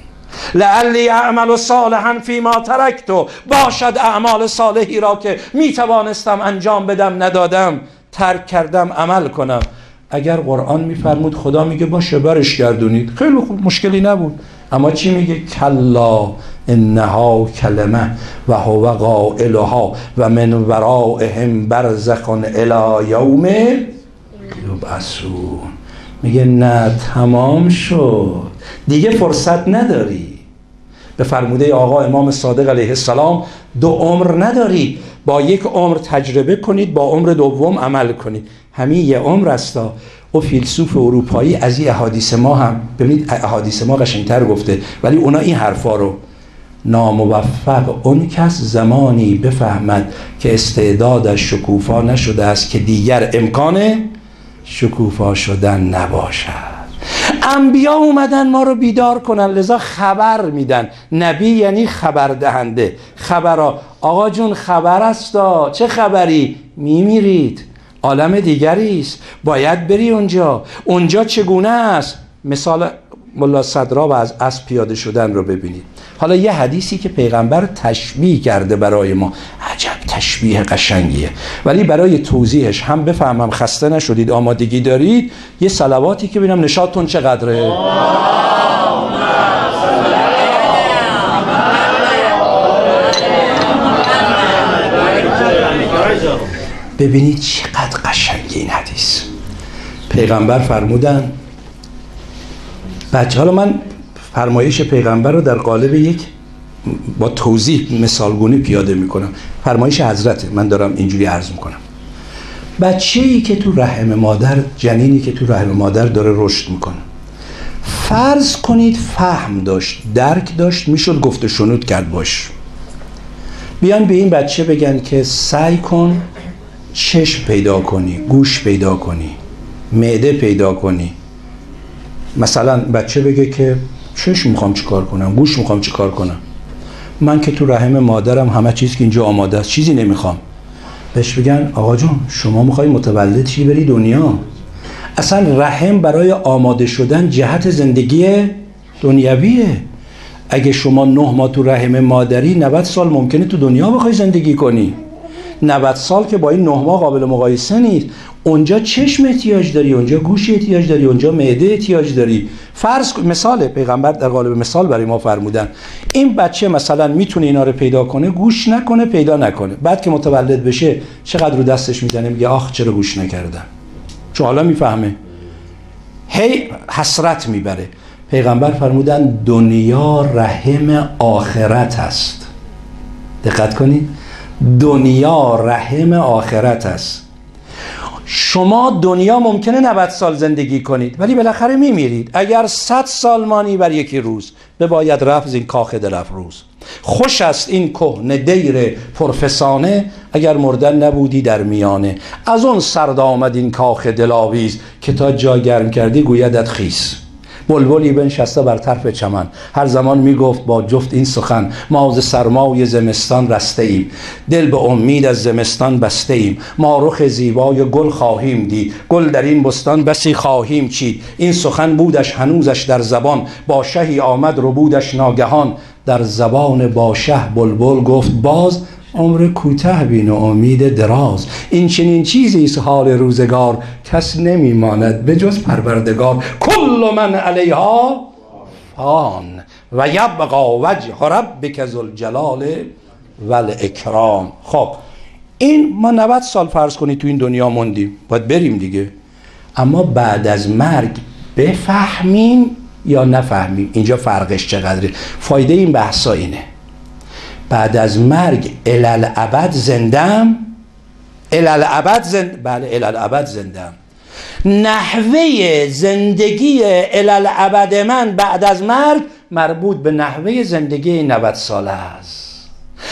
لعلی اعمل صالحا فیما ترکت، باشد اعمال صالحی را که می توانستم انجام بدم ندادم، ترک کردم عمل کنم. اگر قرآن میفرمود خدا میگه باشه برش گردونید، خیلی خوب، مشکلی نبود. اما چی میگه؟ کلا انها کلمه و هو قائلها و من ورائهم برزخ الی یوم یبعثون. میگه نه تمام شد، دیگه فرصت نداری. به فرموده آقا امام صادق علیه السلام دو عمر نداری، با یک عمر تجربه کنید، با عمر دوم عمل کنید. همین یه عمر استا. و فیلسوف اروپایی از این احادیث ما هم، ببینید احادیث ما قشنگتر گفته، ولی اونا این حرفا رو: ناموفق اون کس زمانی بفهمد که استعدادش شکوفا نشده است که دیگر امکان شکوفا شدن نباشد. انبیا اومدن ما رو بیدار کنن، لذا خبر میدن. نبی یعنی خبر دهنده. خبرها آقا جون خبر استا. چه خبری؟ میمیرید، عالم دیگری است، باید بری اونجا. اونجا چگونه است؟ مثال ملا صدرا و از اسب پیاده شدن رو ببینید. حالا یه حدیثی که پیغمبر تشبیه کرده برای ما، عجب تشبیه قشنگیه، ولی برای توضیحش هم بفهمم خسته نشدید، آمادگی دارید، یه صلواتی که ببینم نشاطتون چقدره. ببینید چقدر قشنگی این حدیث. پیغمبر فرمودن بچه، حالا من فرمایش پیغمبر رو در قالب یک با توضیح مثالگونی پیاده میکنم. فرمایش حضرته، من دارم اینجوری عرض میکنم. بچه‌ای که تو رحم مادر، جنینی که تو رحم مادر داره رشد میکنه، فرض کنید فهم داشت، درک داشت، میشد گفت و شنود کرد باش. بیان به این بچه بگن که سعی کن چشم پیدا کنی، گوش پیدا کنی، معده پیدا کنی. مثلا بچه بگه که چشم میخوام چیکار کنم، گوش میخوام چیکار کنم، من که تو رحم مادرم همه چیز که اینجا آماده است، چیزی نمیخوام. بهش بگن آقا جون شما میخوای متولد چی بری دنیا. اصلا رحم برای آماده شدن جهت زندگی دنیویه. اگه شما نه ماه تو رحم مادری، نود سال ممکنه تو دنیا بخوای زندگی کنی. نود سال که با این نه ماه قابل مقایسه نیست. اونجا چشم احتیاج داری، اونجا گوش احتیاج داری، اونجا معده احتیاج داری. فرض مثال پیغمبر در قالب مثال برای ما فرمودن. این بچه مثلا میتونه اینا رو پیدا کنه، گوش نکنه، پیدا نکنه. بعد که متولد بشه چقدر رو دستش میزنه، میگه آخ چرا گوش نکردم. چون حالا میفهمه، هی حسرت میبره. پیغمبر فرمودن دنیا رحم آخرت است. دقت کنید، دنیا رحم آخرت است. شما دنیا ممکنه نود سال زندگی کنید ولی بالاخره میمیرید. اگر صد سال مانی بر یکی روز، بباید رفت این کاخ درف روز. خوش است این کهنه دیر پرفسانه، اگر مردن نبودی در میانه. از اون سرد آمد این کاخ دلاویز، که تا جا گرم کردی گویدت خیس. بلبلی بنشسته بر طرف چمن، هر زمان میگفت با جفت این سخن: ما ز سرمای زمستان رسته ایم، دل به امید از زمستان بسته ایم. ما رخ زیبای گل خواهیم دید، گل در این بستان بسی خواهیم چید. این سخن بودش هنوزش در زبان، با شهی آمد رو بودش ناگهان. در زبان با شه بلبل گفت باز، عمر کوته بین و امید دراز. این چنین چیزی است حال روزگار، کس نمیماند به جز پروردگار. کل من علیها فان و یبقی وجه ربک ذوالجلال والاکرام. خب این ما نود سال فرض کنید تو این دنیا موندیم، باید بریم دیگه. اما بعد از مرگ بفهمیم یا نفهمیم، اینجا فرقش چقدره. فایده این بحثا اینه: بعد از مرگ الالعبد زندم، الالعبد زند بله الالعبد زندم. نحوه زندگی الالعبد من بعد از مرگ مربوط به نحوه زندگی نود ساله است.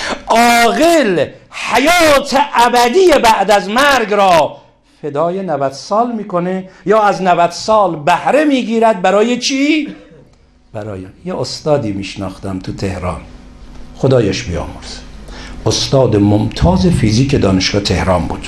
عاقل حیات ابدی بعد از مرگ را فدای نود سال میکنه یا از نود سال بهره میگیرد. برای چی؟ برای یه استادی میشناختم تو تهران، خدایش بیامرزه، استاد ممتاز فیزیک دانشگاه تهران بود،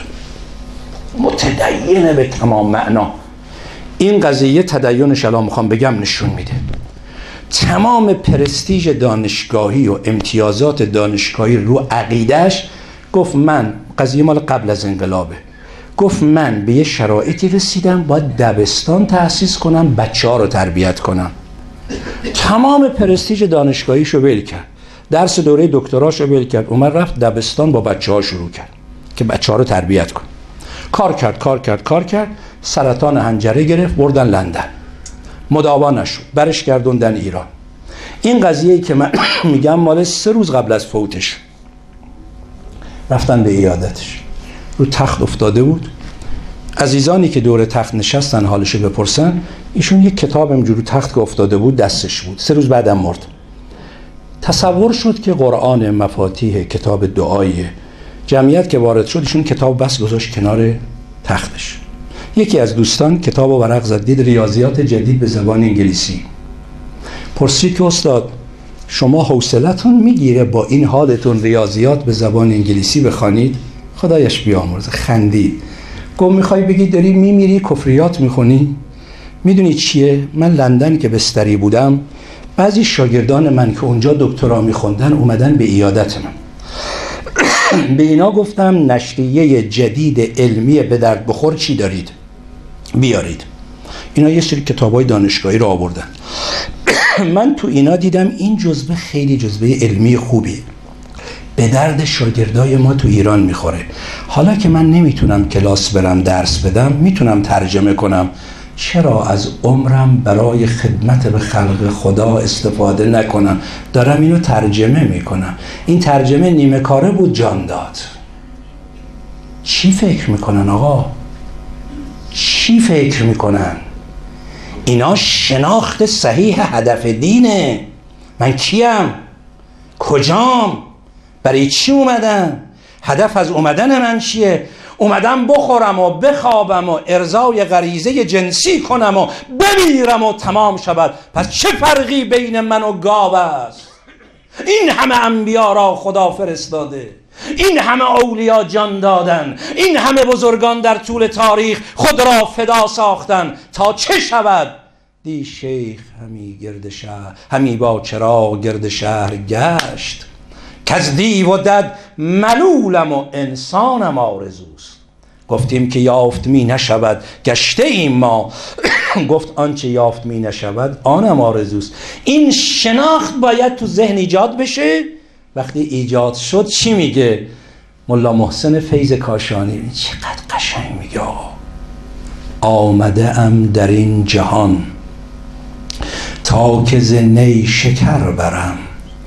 متدینه به تمام معنا. این قضیه تدینش الان میخوام بگم نشون میده. تمام پرستیژ دانشگاهی و امتیازات دانشگاهی رو عقیدش، گفت من، قضیه مال قبل از انقلابه، گفت من به یه شرایطی رسیدم باید دبستان تأسیس کنم، بچه ها رو تربیت کنم. تمام پرستیژ دانشگاهیشو ول کرد، درس دوره دکتراشو ول کرد، اومد رفت دبستان با بچه ها شروع کرد که بچه ها رو تربیت کن. کار کرد کار کرد کار کرد سرطان حنجره گرفت، بردن لندن، مداوا نشد، برش گردوندن ایران. این قضیه‌ای که من میگم مال سه روز قبل از فوتش، رفتن به عیادتش، رو تخت افتاده بود. عزیزانی که دور تخت نشستن حالشو بپرسن، ایشون یک کتاب همجوری تخت که افتاده بود دستش بود. سه روز بعدم مرد. تصور شد که قرآن مفاتیح کتاب دعاییه. جمعیت که وارد شد ایشون کتاب بس گذاشت کنار تختش. یکی از دوستان کتاب و ورق زد، دید ریاضیات جدید به زبان انگلیسی. پرسید که استاد شما حوصلتون میگیره با این حالتون ریاضیات به زبان انگلیسی بخوانید؟ خدایش بیامرزه. خندید. گفت میخوای بگی داری میمیری کفریات میخونی؟ میدونی چیه؟ من لندن که بستری بودم، بعضی شاگردان من که اونجا دکترا میخوندن اومدن به عیادت من. به اینا گفتم نشریه جدید علمی به درد بخور چی دارید؟ بیارید. اینا یه سری کتابای دانشگاهی رو آوردن. من تو اینا دیدم این جزوه خیلی جزوه علمی خوبی، به درد شاگردای ما تو ایران میخوره. حالا که من نمیتونم کلاس برم درس بدم، میتونم ترجمه کنم، چرا از عمرم برای خدمت به خلق خدا استفاده نکنم؟ دارم اینو ترجمه میکنم. این ترجمه نیمه کاره بود، جان داد. چی فکر میکنن آقا؟ چی فکر میکنن؟ اینا شناخت صحیح هدف دینه. من کیم؟ کجام؟ برای چی اومدم؟ هدف از اومدن من چیه؟ اومدم بخورم و بخوابم و ارضای غریزه جنسی کنم و بمیرم و تمام شود. پس چه فرقی بین من و گاو است؟ این همه انبیا را خدا فرستاده، این همه اولیا جان دادن، این همه بزرگان در طول تاریخ خود را فدا ساختن تا چه شود؟ دی شیخ همی گرد شهر، همی با چراغ گرد شهر گشت، کز دیو و دد ملولم و انسانم آرزوست. گفتیم که یافت می نشود، گشته ایم ما. گفت آنچه یافت می نشود آنم آرزوست. این شناخت باید تو ذهن ایجاد بشه. وقتی ایجاد شد چی میگه ملا محسن فیض کاشانی؟ چقدر قشنگ میگه آقا. آمده ام در این جهان تا که ز نی شکر برم،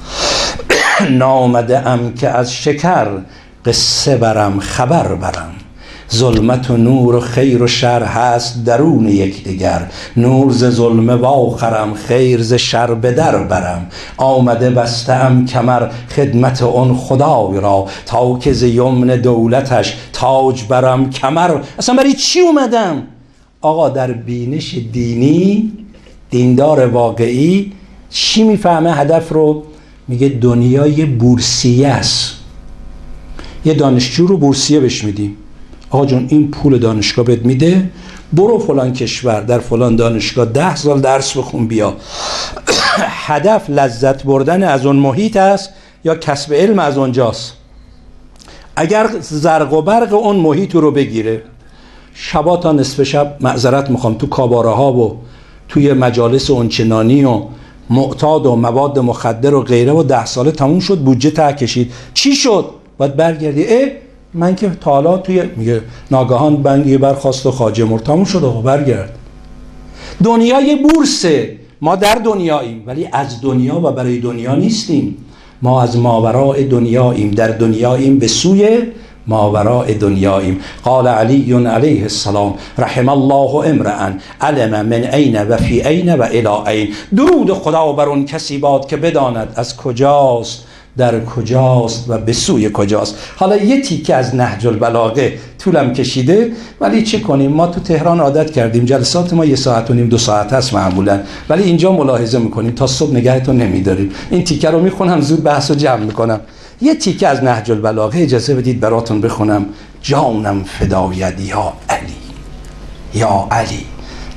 نامده ام که از شکر قصه برم خبر برم. ظلمت و نور و خیر و شر هست درون یکدیگر، نور ز ظلمه واخرم، خیر ز شر به در برم. آمده بسته ام کمر خدمت اون خدای را، تا که ز یمن دولتش تاج برم کمر. اصلا برای چی اومدم؟ آقا در بینش دینی، دیندار واقعی چی میفهمه هدف رو؟ میگه دنیای بورسیه است. یه دانشجو رو بورسیه بهش میدیم، آقا جون این پول دانشگاه بهت میده، برو فلان کشور در فلان دانشگاه ده سال درس بخون بیا. هدف لذت بردن از اون محیط است یا کسب علم از اونجاست؟ اگر زرق و برق اون محیط رو بگیره، شبا تا نصف شب معذرت میخوام تو کاباره ها و توی مجالس اونچنانی و معتاد و مواد مخدر و غیره و ده ساله تموم شد، بودجه ته کشید، چی شد؟ باید برگردی. اه من که تا حالا توی میگه ناگهان بنگی برخواست و خواجه مرد، تموم شد آقا برگرد. دنیای بورسه، ما در دنیاییم ولی از دنیا و برای دنیا نیستیم. ما از ماوراء دنیاییم، در دنیاییم به سوی ماوراء دنیاییم. قال علی علیه السلام رحم الله امرأ علم من عین و فی عین و الی عین. درود خدا بر اون کسی باد که بداند از کجاست، در کجاست و به سوی کجاست. حالا یه تیکه از نهج البلاغه طولم کشیده، ولی چه کنیم ما تو تهران عادت کردیم جلسات ما یه ساعت و نیم دو ساعت هست معمولا، ولی اینجا ملاحظه میکنیم تا صبح نگهتون نمیداریم. این تیکه رو میخونم زود بحث رو جمع میکنم. یه تیکه از نهج البلاغه اجازه بدید براتون بخونم. جانم فدایت یا علی، یا علی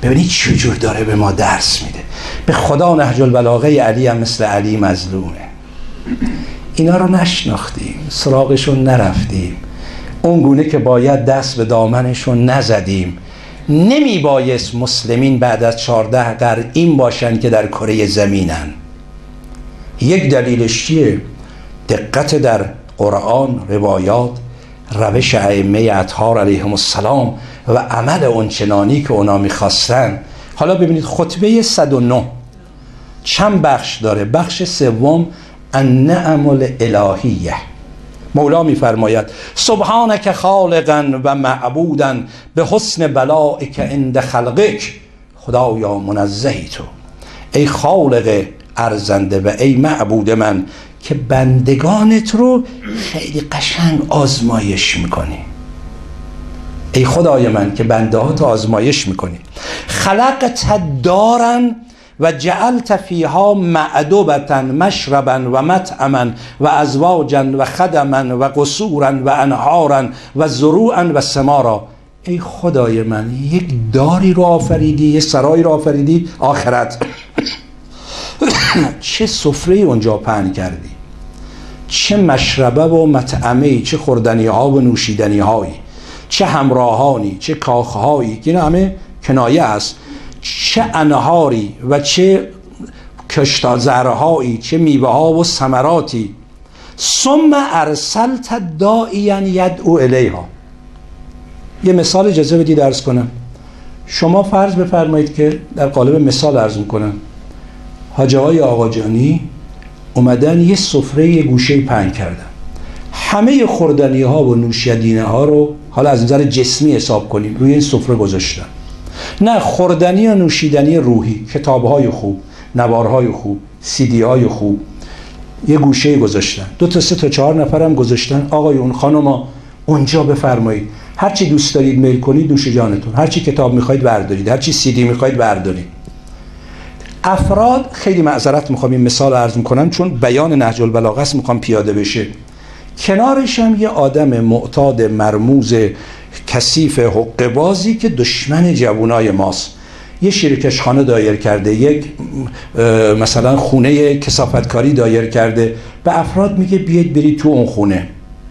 ببینید چجور داره به ما درس میده. به خدا نهج البلاغه علی هم مثل علی مظلومه. اینا رو نشناختیم، سراغشون نرفتیم، اون گونه که باید دست به دامنشون نزدیم. نمی بایست مسلمین بعد از چهارده قرن این باشن که در کره زمینن. یک دلیلش چیه؟ دقت در قرآن، روایات، روش ائمه اطهار علیهم السلام و عمل اونچنانی که اونا میخواستن. حالا ببینید خطبه صد و نه چند بخش داره. بخش سوم النعم الالهیه. مولا میفرماید سبحانک خالقا و معبودا به حسن بلائک عند خلقک. خدایا منزهی تو ای خالق ارزنده و ای معبود من که بندگانت رو خیلی قشنگ آزمایش میکنی. ای خدای من که بنده ها تو آزمایش میکنی. خلقت دارن و جعلت فیها معدوبتا مشربا و مطعما و ازواجا و خدما و قصورا و انهارا و زروعا و ثمارا. ای خدای من یک داری رو آفریدی، یک سرای رو آفریدی آخرت. چه سفره اونجا پهن کردی، چه مشربه و مطعمه، چه خوردنی ها و نوشیدنی هایی، چه همراهانی، چه کاخهایی که اینا همه کنایه است، چه انهاری و چه کشتزرهایی، چه میوه ها و ثمراتی. ثم ارسلت داعیا یدعو الیها. یه مثال اجازه بدید عرض کنم. شما فرض بفرمایید که در قالب مثال عرض میکنم حاجی آقای آقاجانی اومدن یه سفره یه گوشه پهن کردن، همه خوردنی ها و نوشیدنی ها رو حالا از نظر جسمی حساب کنیم روی این سفره گذاشتن. نه خوردنی و نوشیدنی روحی، کتاب های خوب، نوارهای خوب، سیدی های خوب، یه گوشه گذاشتن. دو تا سه تا چهار نفرم گذاشتن. آقایون خانوما اونجا بفرمایید هرچی دوست دارید میل کنید نوش جانتون، هرچی کتاب میخواید بردارید، هرچی سیدی میخواید بردارید. افراد، خیلی معذرت میخوام این مثال عرض میکنم چون بیان نهج البلاغه است میخوام پیاده بشه، کنارش هم یه آدم معتاد مرموز کثیف حقه بازی که دشمن جوانای ماست، یه شیرکشخانه دایر کرده، یک مثلا خونه کثافتکاری دایر کرده، به افراد میگه بیاید برید تو اون خونه.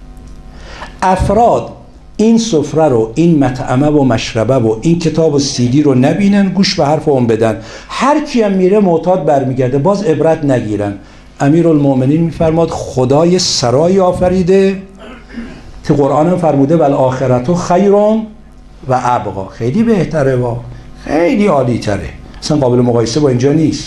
افراد این سفره رو، این مطعمه و مشربه و این کتاب و سیدی رو نبینن، گوش به حرف اون بدن، هر کی هم میره معتاد برمیگرده، باز عبرت نگیرن. امیرالمومنین میفرماد خدای سرای آفریده که قرآن هم فرموده والآخرت خیر و ابقا، خیلی بهتره و خیلی عالی تره، اصلا قابل مقایسه با اینجا نیست.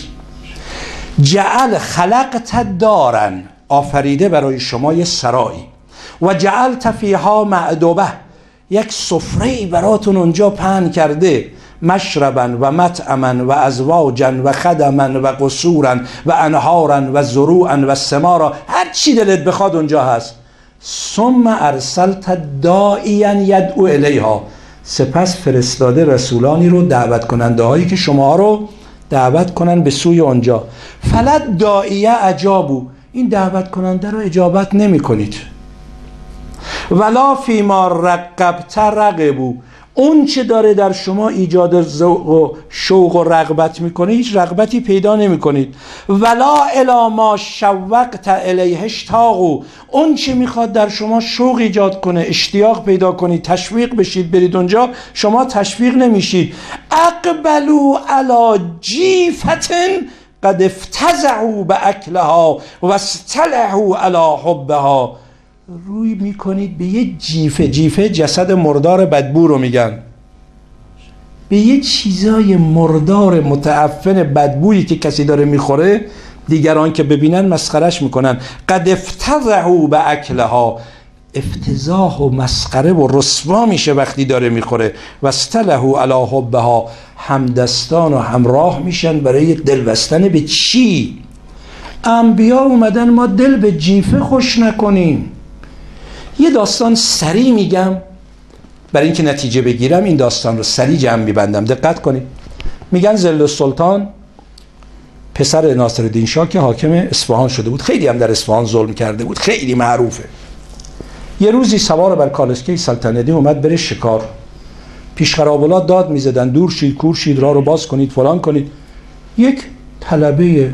جعل خلقت دارن، آفریده برای شما یه سرایی، و جعلت فیها معدوبه، یک سفره براتون اونجا پهن کرده، مشربا و مطعما و ازواجا و خدما و قصورا و انهارا و زروعا و ثمارا، هر چی دلت بخواد اونجا هست. ثم ارسلت داعیا یدعو الیها، سپس فرستاده رسولانی رو، دعوت کننده هایی که شما رو دعوت کنن به سوی اونجا. فلت داعیه اجابو، این دعوت کننده رو اجابت نمی کنید. ولا فیما رقبت رقبو، اون چه داره در شما ایجاد ذوق و شوق و رغبت میکنه هیچ رغبتی پیدا نمیکنید. ولا الی ما شوقت الیه اشتاقو، اون چه میخواد در شما شوق ایجاد کنه، اشتیاق پیدا کنید، تشویق بشید برید اونجا، شما تشویق نمیشید. اقبلوا علی جیفت قد افتزعوا باکلها و استلحوا علی حبها، روی میکنید به یه جیفه، جیفه جسد مردار بدبو رو میگن، به یه چیزای مردار متعفن بدبویی که کسی داره میخوره، دیگران که ببینن مسخرش میکنن. قد افتضحوا باکلها، افتضاح و مسخره و رسوا میشه وقتی داره میخوره. و استلحوا علی حبها، همدستان و همراه میشن برای دل بستن به چی؟ انبیا اومدن ما دل به جیفه خوش نکنیم. یه داستان سریع میگم برای اینکه نتیجه بگیرم، این داستان رو سریع جمع میبندم، دقت کنید. میگن ظل السلطان پسر ناصرالدین شاه که حاکم اصفهان شده بود، خیلی هم در اصفهان ظلم کرده بود، خیلی معروفه. یه روزی سوار بر کالسکه سلطنتی اومد بره شکار، پیشخرابولات داد میزدن دور شید کور شید، راه رو باز کنید فلان کنید. یک طلبه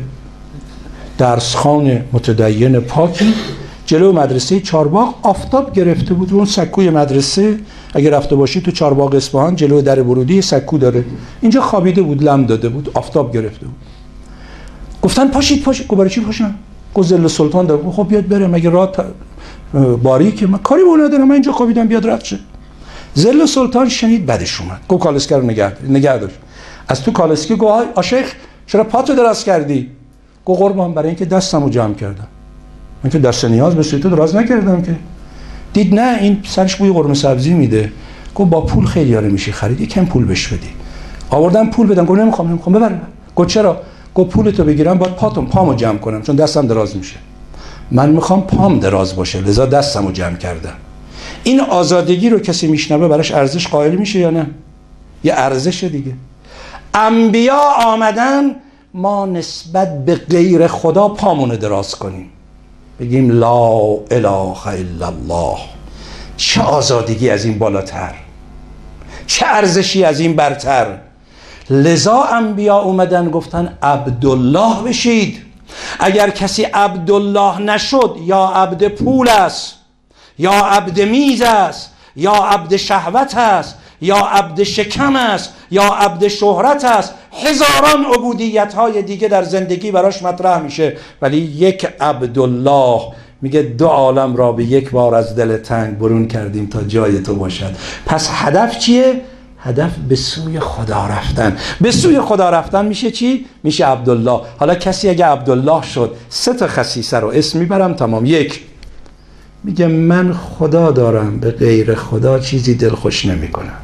درسخوان متدین پاکی جلو مدرسه چارباغ آفتاب گرفته بود. اون سکوی مدرسه اگه رفته باشی تو چارباغ اصفهان جلو در ورودی سکو داره، اینجا خوابیده بود، لم داده بود، آفتاب گرفته بود. گفتن پاشید پاشید. گفت برای چی پاشم؟ گفت ظل سلطان داره. خب بیاد بره، مگه راه باریکه؟ من کاری به اون ندارم، من اینجا خوابیدم، بیاد رد شه. ظل سلطان شنید بدش اومد، گفت کالسکه رو نگه نگه داشت. از تو کالسکه گفت آشیخ چرا پاتو دراز کردی؟ گفت قربان برای اینکه دستمو جمع کردم. من که دست نیاز به سوی تو دراز نکردم که. دید نه این سرش بوی قرمه سبزی میده. گفت با پول خیلی آره میشه خرید، یکم پول بهش بدی. آوردم پول بدم. گفت نمیخوام نمیخوام ببر. گفت چرا؟ گفت پولتو بگیرم باید پاتم پامو جمع کنم چون دستم دراز میشه. من میخوام پام دراز باشه لذا دستمو جمع کردم. این آزادگی رو کسی میشنوه براش ارزش قائل میشه یا نه؟ یه ارزش دیگه. انبیا آمدن ما نسبت به غیر خدا پامونو دراز کنیم، بگیم لا اله الا الله. چه آزادگی از این بالاتر، چه ارزشی از این برتر. لذا انبیا اومدن گفتن عبدالله بشید. اگر کسی عبدالله نشد یا عبد پول است، یا عبد میز است، یا عبد شهوت است، یا عبد شکم است، یا عبد شهرت است. هزاران عبودیت های دیگه در زندگی براش مطرح میشه، ولی یک عبدالله میگه دو عالم را به یک بار از دل تنگ برون کردیم تا جای تو باشد. پس هدف چیه؟ هدف به سوی خدا رفتن. به سوی خدا رفتن میشه چی؟ میشه عبدالله. حالا کسی اگه عبدالله شد، سه تا خصیصه رو اسم میبرم تمام. یک، میگه من خدا دارم، به غیر خدا چیزی دل خوش نمی کنم.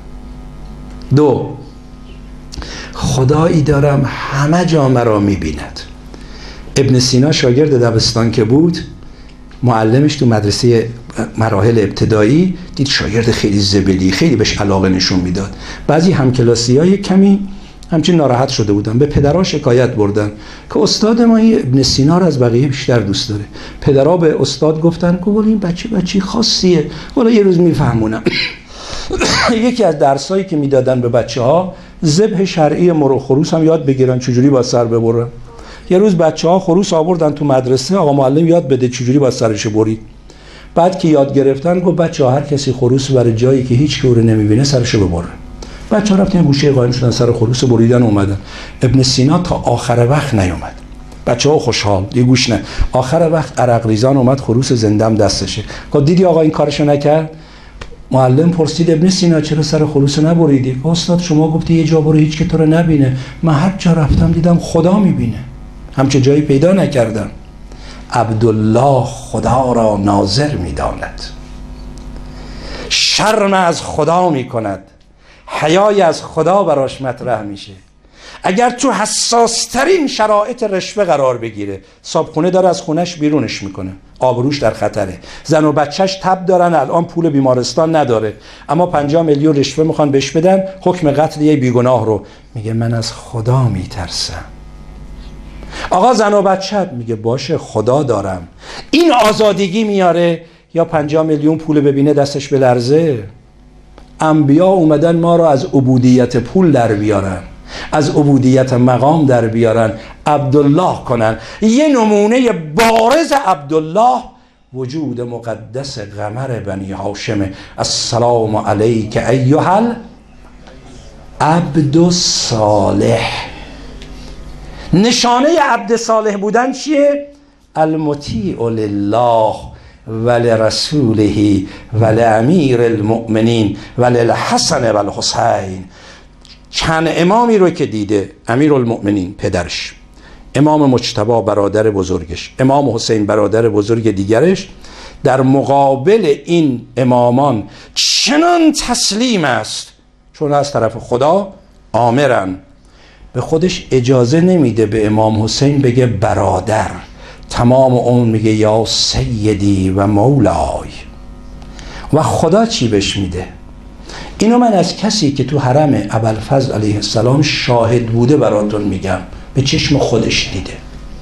دو، خدایی دارم همه جا مرا میبیند. ابن سینا شاگرد دبستان که بود، معلمش تو مدرسه مراحل ابتدایی دید شاگرد خیلی زبلی، خیلی بهش علاقه نشون میداد. بعضی همکلاسی‌های کمی همچین ناراحت شده بودن، به پدرها شکایت بردن که استاد ما این ابن سینا رو از بقیه بیشتر دوست داره. پدرها به استاد گفتن که ولی این بچه بچه خاصیه، ولی یه روز میفهمونم. یکی از درسایی که میدادن به بچه‌ها ذبح شرعی مرغ خروس هم یاد بگیرن چجوری با سر ببرن. یه روز بچه‌ها خروس آوردن تو مدرسه، آقا معلم یاد بده چجوری با سرش برید. بعد که یاد گرفتن گفت بچه‌ها هر کسی خروس برای جایی که هیچ کی رو نمیبینه سرشو ببره. بچه‌ها رفتن گوشه قایم شدن، سر خروس بریدن اومدن. ابن سینا تا آخر وقت نیومد. بچه‌ها خوشحال یه گوش نه. آخر وقت عرق ریزان اومد، خروس زندم دستشه. گفت دیدی آقا این کارشو نکرد؟ معلم پرسید ابن سینا چرا سر خروس نبریدی؟ استاد شما گفتی یه جا برو هیچ که تو رو نبینه. من هر جا رفتم دیدم خدا میبینه، همچه جایی پیدا نکردم. عبدالله خدا را ناظر میداند، شرم از خدا میکند، حیای از خدا براش مطرح میشه. اگر تو حساس ترین شرایط رشوه قرار بگیره، صابخونه داره از خونش بیرونش میکنه، آبروش در خطره. زن و بچهش تب دارن، الان پول بیمارستان نداره، اما پنجاه میلیون رشوه میخوان بهش بدن، حکم قتل یه بیگناه رو. میگه من از خدا میترسم. آقا زن و بچه‌ت؟ میگه باشه خدا دارم. این آزادگی میاره یا پنجاه میلیون پول ببینه دستش بلرزه؟ انبیا اومدن ما رو از عبودیت پول در بیارن، از عبودیت مقام در بیارن، عبدالله کنن. یه نمونه بارز عبدالله وجود مقدس قمر بنی هاشم. السلام علیک ایها العبد الصالح. نشانه عبد صالح بودن چیه؟ المطیع لله ولرسوله ولامیر المؤمنین وللحسن والحسین. چند امامی رو که دیده، امیر المؤمنین پدرش، امام مجتبی برادر بزرگش، امام حسین برادر بزرگ دیگرش، در مقابل این امامان چنان تسلیم است چون از طرف خدا آمرن. به خودش اجازه نمیده به امام حسین بگه برادر، تمام اون میگه یا سیدی و مولای. و خدا چی بهش میده؟ اینو من از کسی که تو حرم ابوالفضل علیه السلام شاهد بوده براتون میگم، به چشم خودش دیده.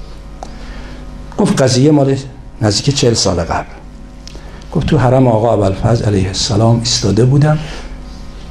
گفت قضیه مال نزدیک چهل سال قبل. گفت تو حرم آقا ابوالفضل علیه السلام ایستاده بودم،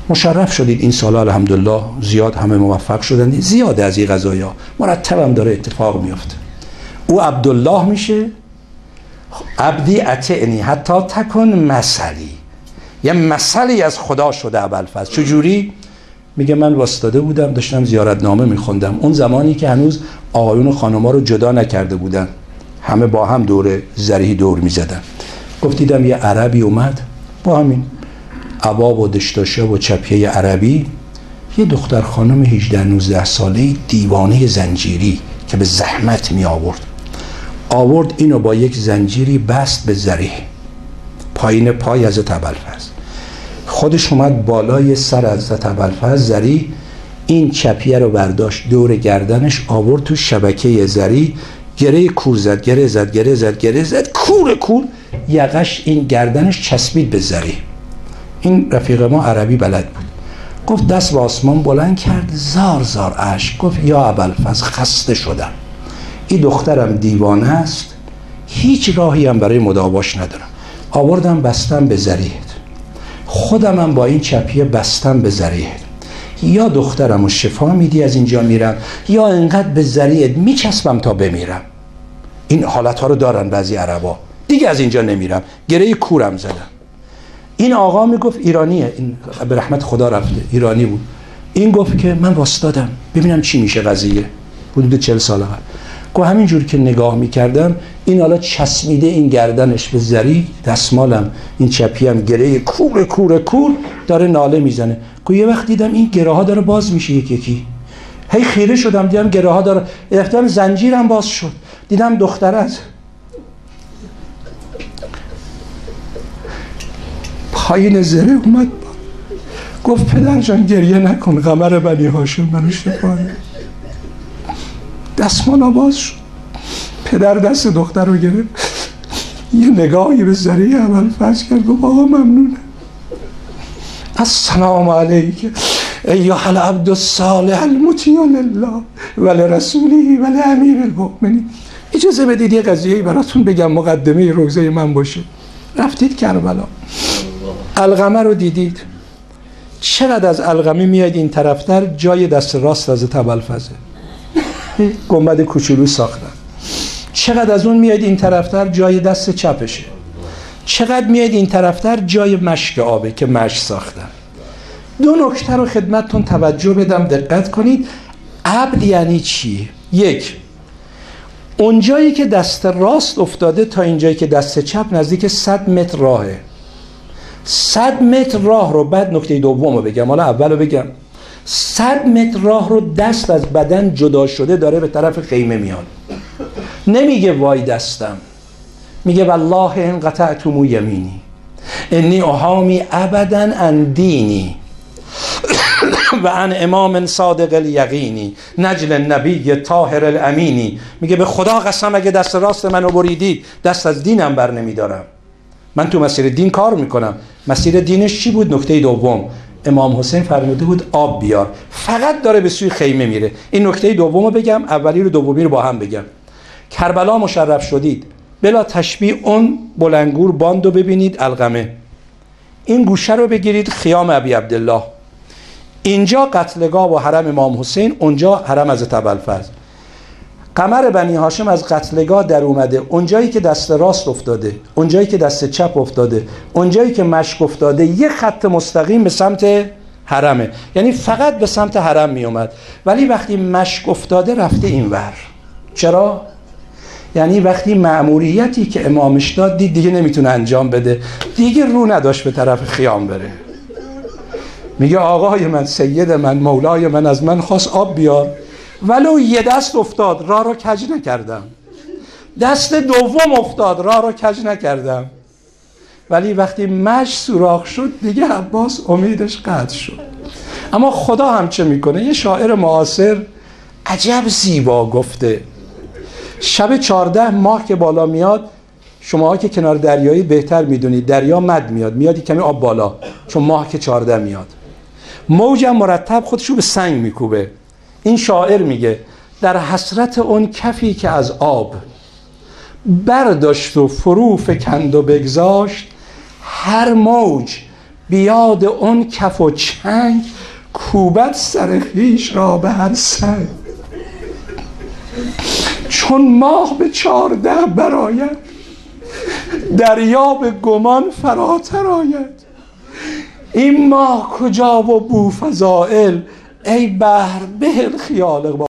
مشرف شدید این سالا الحمدلله، زیاد همه موفق شدن، زیاد از این قضایا مرتب هم داره اتفاق میفته. او عبدالله میشه، عبدی اطعنی حتی تکن مثلی، یه مثلی از خدا شده ابوالفضل. چجوری؟ میگه من واسطاده بودم داشتم زیارتنامه میخوندم، اون زمانی که هنوز آقایون و خانوما رو جدا نکرده بودن، همه با هم دور زریحی دور میزدن. گفت دیدم یه عربی اومد با همین عباب و دشتاشه و چپیه عربی، یه دختر خانم هجده نوزده ساله دیوانه زنجیری که به زحمت می آورد آورد اینو با یک زنجیری بست به زریح پایین پای حضرت ابوالفضل. خودش اومد بالای سر حضرت ابوالفضل زریح، این چپیه رو برداشت دور گردنش آورد تو شبکه زریح، گره کور زد گره زد گره زد گره زد کور کور یقش این گردنش چسبید به زریح. این رفیق ما عربی بلد بود. گفت دست به آسمان بلند کرد، زار زار اشک، گفت یا ابوالفضل خسته شدم، این دخترم دیوانه است، هیچ راهی هم برای مداواش ندارم. آوردم بستم به زریح، خودم هم با این چپیه بستم به زریح. یا دخترم رو شفا میدی از اینجا میرم، یا انقدر به زریح میچسبم تا بمیرم. این حالت ها رو دارن بعضی عربا، دیگه از اینجا نمیرم، گره کورم زدم. این آقا میگفت ایرانیه، این به رحمت خدا رفته، ایرانی بود. این گفت که من واسطادم ببینم چی میشه قضیه، حدود چهل سال قبل. گفت همینجور که نگاه میکردم این حالا چسبیده این گردنش به زری، دستمالم این چپیم گره کور کور کور داره ناله میزنه. گفت یه وقت دیدم این گره ها داره باز میشه یک یکی، هی خیره شدم دیدم گره ها داره، احتمال زنجیرم باز شد، دیدم دختر از پایین زره اومد. گفت پدر جان گریه نکن، قمر بنی هاشم منو شفا ده. دستمالا باز شد، پدر دست دختر رو گرفت، یه نگاهی به زره ابوالفضل کرد، گفت آقا ممنونه، السلام علیک ایها العبد الصالح المطیع لله و لرسوله و لامیر المؤمنین. اجازه بدید یه قضیه‌ای براتون بگم، مقدمه روزه من باشه. رفتید کربلا، القمه رو دیدید، چقدر از القمه میاد این طرفتر جای دست راست حضرت ابوالفضل، گنبد کوچولو ساختن. چقدر از اون میاد این طرفتر جای دست چپشه. چقدر میاد این طرفتر جای مشک آبه که مشک ساختن. دو نکته رو خدمتتون توجه بدم، دقت کنید. عبد یعنی چی؟ یک، اون جایی که دست راست افتاده تا این جایی که دست چپ نزدیک صد متر راهه. صد متر راه رو، بعد نکته دوم رو بگم، حالا اول رو بگم. صد متر راه رو دست از بدن جدا شده داره به طرف خیمه میاد. نمیگه وای دستم، میگه والله ان قطعتم یمینی انی احامی ابدا عن دینی و عن امام صادق الیقینی نجل النبی طاهر الامینی. میگه به خدا قسم اگه دست راست منو بریدید دست از دینم بر نمیدارم. من تو مسیر دین کار میکنم. مسیر دینش چی بود؟ نکته دوم، امام حسین فرموده بود آب بیار، فقط داره به سوی خیمه میره. این نکته دومو بگم، اولی رو دومی رو با هم بگم. کربلا مشرف شدید، بلا تشبیه اون بلنگور باندو ببینید، القمه. این گوشه رو بگیرید، خیام ابی عبدالله. اینجا قتلگاه و حرم امام حسین، اونجا حرم حضرت ابوالفضل. قمر بنی هاشم از قتلگاه در اومده، اونجایی که دست راست افتاده، اونجایی که دست چپ افتاده، اونجایی که مشک افتاده، یه خط مستقیم به سمت حرمه، یعنی فقط به سمت حرم می اومد. ولی وقتی مشک افتاده رفته اینور. چرا؟ یعنی وقتی مأموریتی که امامش داد دید دیگه نمیتونه انجام بده، دیگه رو نداشت به طرف خیام بره. میگه آقای من، سید من، مولای من از من خواست آب بیار، ولو یه دست افتاد راه رو کج نکردم، دست دوم افتاد راه رو کج نکردم. ولی وقتی مشک سوراخ شد دیگه عباس امیدش قطع شد. اما خدا هم چه میکنه؟ یه شاعر معاصر عجب زیبا گفته، شب چارده ماه که بالا میاد، شماها که کنار دریایی بهتر میدونید، دریا مد میاد، میادی کمی آب بالا، چون ماه که چارده میاد، موجم مرتب خودشو به سنگ میکوبه. این شاعر میگه در حسرت اون کفی که از آب برداشت و فرو فکند و بگذاشت، هر موج بیاد اون کف و چنگ، کوبت سر خویش را به هر سنگ. چون ماه به چارده برآید، دریا به گمان فراتر آید. این ماه کجا و بوفضائل، ای بحر بهل خیال